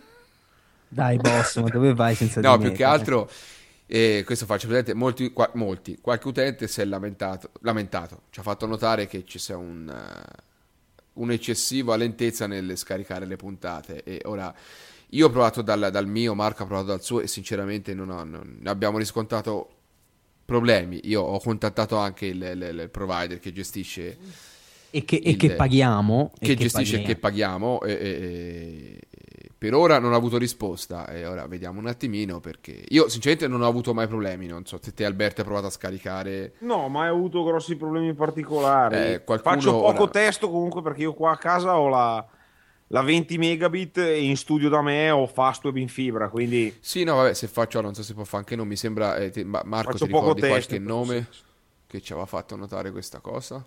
Dai boss, ma dove vai senza No, di più me? che altro, eh, questo faccio presente, molti, qua- molti, qualche utente si è lamentato, lamentato, ci ha fatto notare che ci sia un, eh, un'eccessiva lentezza nel scaricare le puntate e ora io ho provato dal, dal mio, Marco ha provato dal suo e sinceramente non, ho, non abbiamo riscontrato problemi. Io ho contattato anche il, il- il provider che gestisce E che, e il- che paghiamo. e che gestisce e paghiamo. che paghiamo e, e- e- per ora non ho avuto risposta e ora vediamo un attimino perché io sinceramente non ho avuto mai problemi, non so se te Alberto hai provato a scaricare. No, mai avuto grossi problemi particolari. Eh, qualcuno Faccio poco ora- testo comunque perché io qua a casa ho la, la venti megabit e in studio da me ho Fastweb in fibra, quindi Sì, no, vabbè, se faccio non so se può fare anche non mi sembra eh, te- Ma- Marco faccio ti poco ricordi testo. qualche in questo nome senso. che ci aveva fatto notare questa cosa?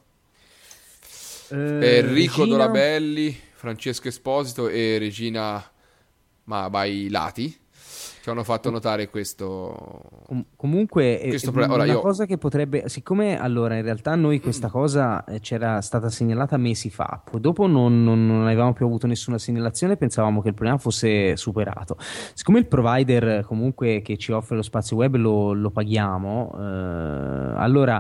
Eh, Enrico Regina- Dorabelli, Francesco Esposito e Regina ma by Lati ci hanno fatto notare questo. Com- comunque eh, Questo eh, pro- ora una io- cosa che potrebbe, siccome allora in realtà noi questa cosa eh, c'era stata segnalata mesi fa, poi dopo non, non- non avevamo più avuto nessuna segnalazione, pensavamo che il problema fosse superato. Siccome il provider eh, comunque che ci offre lo spazio web lo, lo paghiamo, eh, allora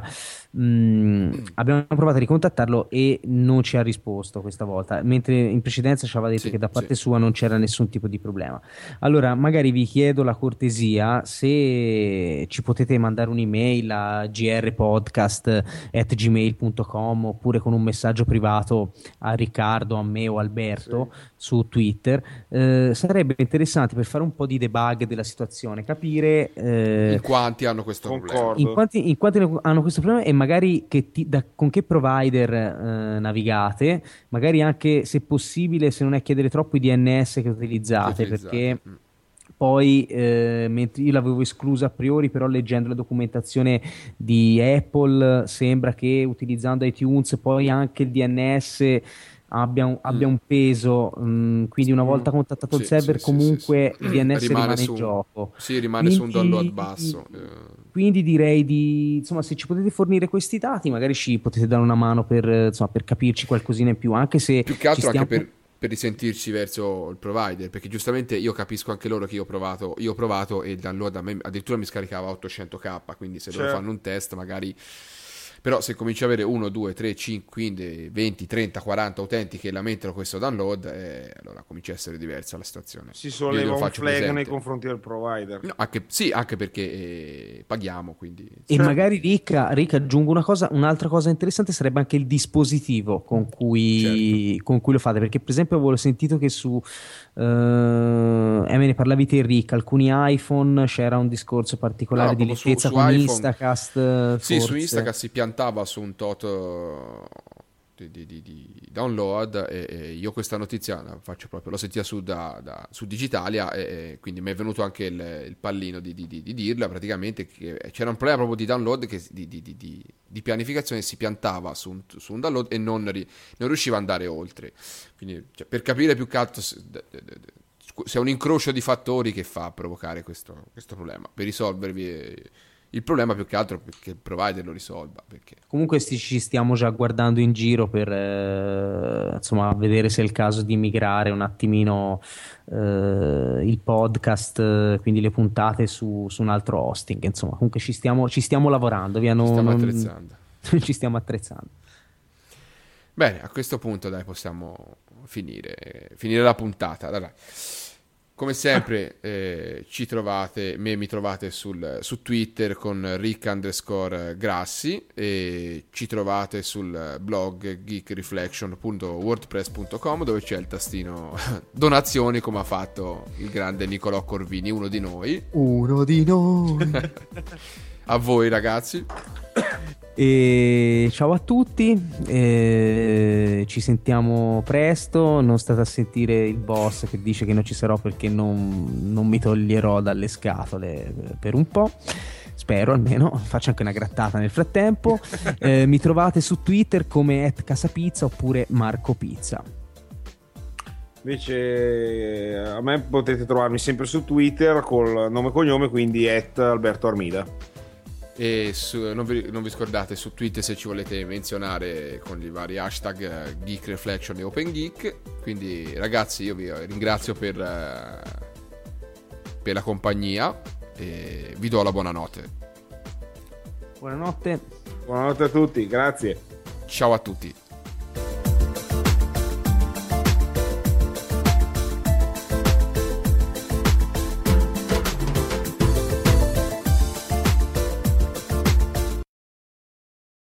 mh, abbiamo provato a ricontattarlo e non ci ha risposto questa volta, mentre in precedenza ci aveva detto Sì, che da parte sì. sua non c'era nessun tipo di problema. Allora, magari vi chiedo la cortesia se ci potete mandare un'email a grpodcast at gmail punto com oppure con un messaggio privato a Riccardo, a me o Alberto su Twitter. Eh, sarebbe interessante per fare un po' di debug della situazione, capire eh, In quanti hanno questo Concordo. problema? in quanti, in quanti hanno questo problema e magari che ti- da- con che provider eh, navigate, magari anche se possibile, se non è chiedere troppo i D N S che utilizzate, Che utilizzate, perché mm. poi eh, mentre io l'avevo esclusa a priori, però leggendo la documentazione di Apple sembra che utilizzando iTunes poi anche il D N S abbia un, abbia un peso, mh, quindi una volta contattato il Sì, server sì, sì, comunque sì, sì. il D N S rimane, Rimane in su- gioco. Sì, rimane su un Quindi- download basso. eh. Quindi direi di, insomma, se ci potete fornire questi dati, magari ci potete dare una mano per, eh, insomma, per capirci qualcosina in più, anche se Più che altro ci stiamo... anche per, per risentirci verso il provider, perché giustamente io capisco anche loro che io ho provato, io ho provato e il download a me addirittura mi scaricava ottocento k, quindi se loro Certo. fanno un test magari. Però se cominci ad avere uno, due, tre, cinque, quindi venti, trenta, quaranta utenti che lamentano questo download, eh, allora comincia a essere diversa la situazione. Si Io solleva glielo un faccio flag presente. nei confronti del provider. No, anche, sì, anche perché eh, paghiamo, quindi. E magari Rick, Rick aggiungo una cosa, un'altra cosa interessante sarebbe anche il dispositivo con cui, Certo. con cui lo fate, perché per esempio avevo sentito che su, eh, eh, me ne parlavi te Rick, alcuni iPhone c'era un discorso particolare No, di proprio su- lentezza su con iPhone. Instacast. eh, Sì, su forse. Instagram si piantava su un tot eh, di, di- di- di download e, e io questa notizia la faccio proprio, l'ho sentita su, da, da- su Digitalia e, e quindi mi è venuto anche il, il pallino di, di- di- di dirla praticamente che c'era un problema proprio di download che, di, di- di- di- di pianificazione, si piantava su un, su un download e non, ri- non riusciva ad andare oltre, quindi cioè, per capire più che altro se, de- de- de- se è un incrocio di fattori che fa provocare questo, questo problema, per risolvervi eh, il problema più che altro perché il provider lo risolva, perché Comunque sti- ci stiamo già guardando in giro per eh, insomma vedere se è il caso di migrare un attimino eh, il podcast, eh, quindi le puntate su, su un altro hosting. Insomma, comunque ci stiamo, ci stiamo lavorando, via, ci non- stiamo non- attrezzando. ci stiamo attrezzando. Bene, a questo punto dai, possiamo finire, finire la puntata. Dai, dai. Come sempre eh, ci trovate, me mi trovate sul, su Twitter con Rick underscore Grassi e ci trovate sul blog geek reflection punto wordpress punto com dove c'è il tastino donazioni come ha fatto il grande Nicolò Corvini, uno di noi. Uno di noi. A voi ragazzi. E ciao a tutti, e ci sentiamo presto. Non state a sentire il boss che dice che non ci sarò perché non, non mi toglierò dalle scatole per un po'. Spero almeno, faccio anche una grattata nel frattempo. eh, mi trovate su Twitter come at Casapizza oppure Marco Pizza. Invece a me potete trovarmi sempre su Twitter col nome e cognome, quindi at Alberto Armida. E su, non, vi, non vi scordate su Twitter se ci volete menzionare con i vari hashtag eh, Geek Reflection e Open Geek. Quindi ragazzi io vi ringrazio per, eh, per la compagnia e vi do la buonanotte. Buonanotte. Buonanotte a tutti, grazie. Ciao a tutti.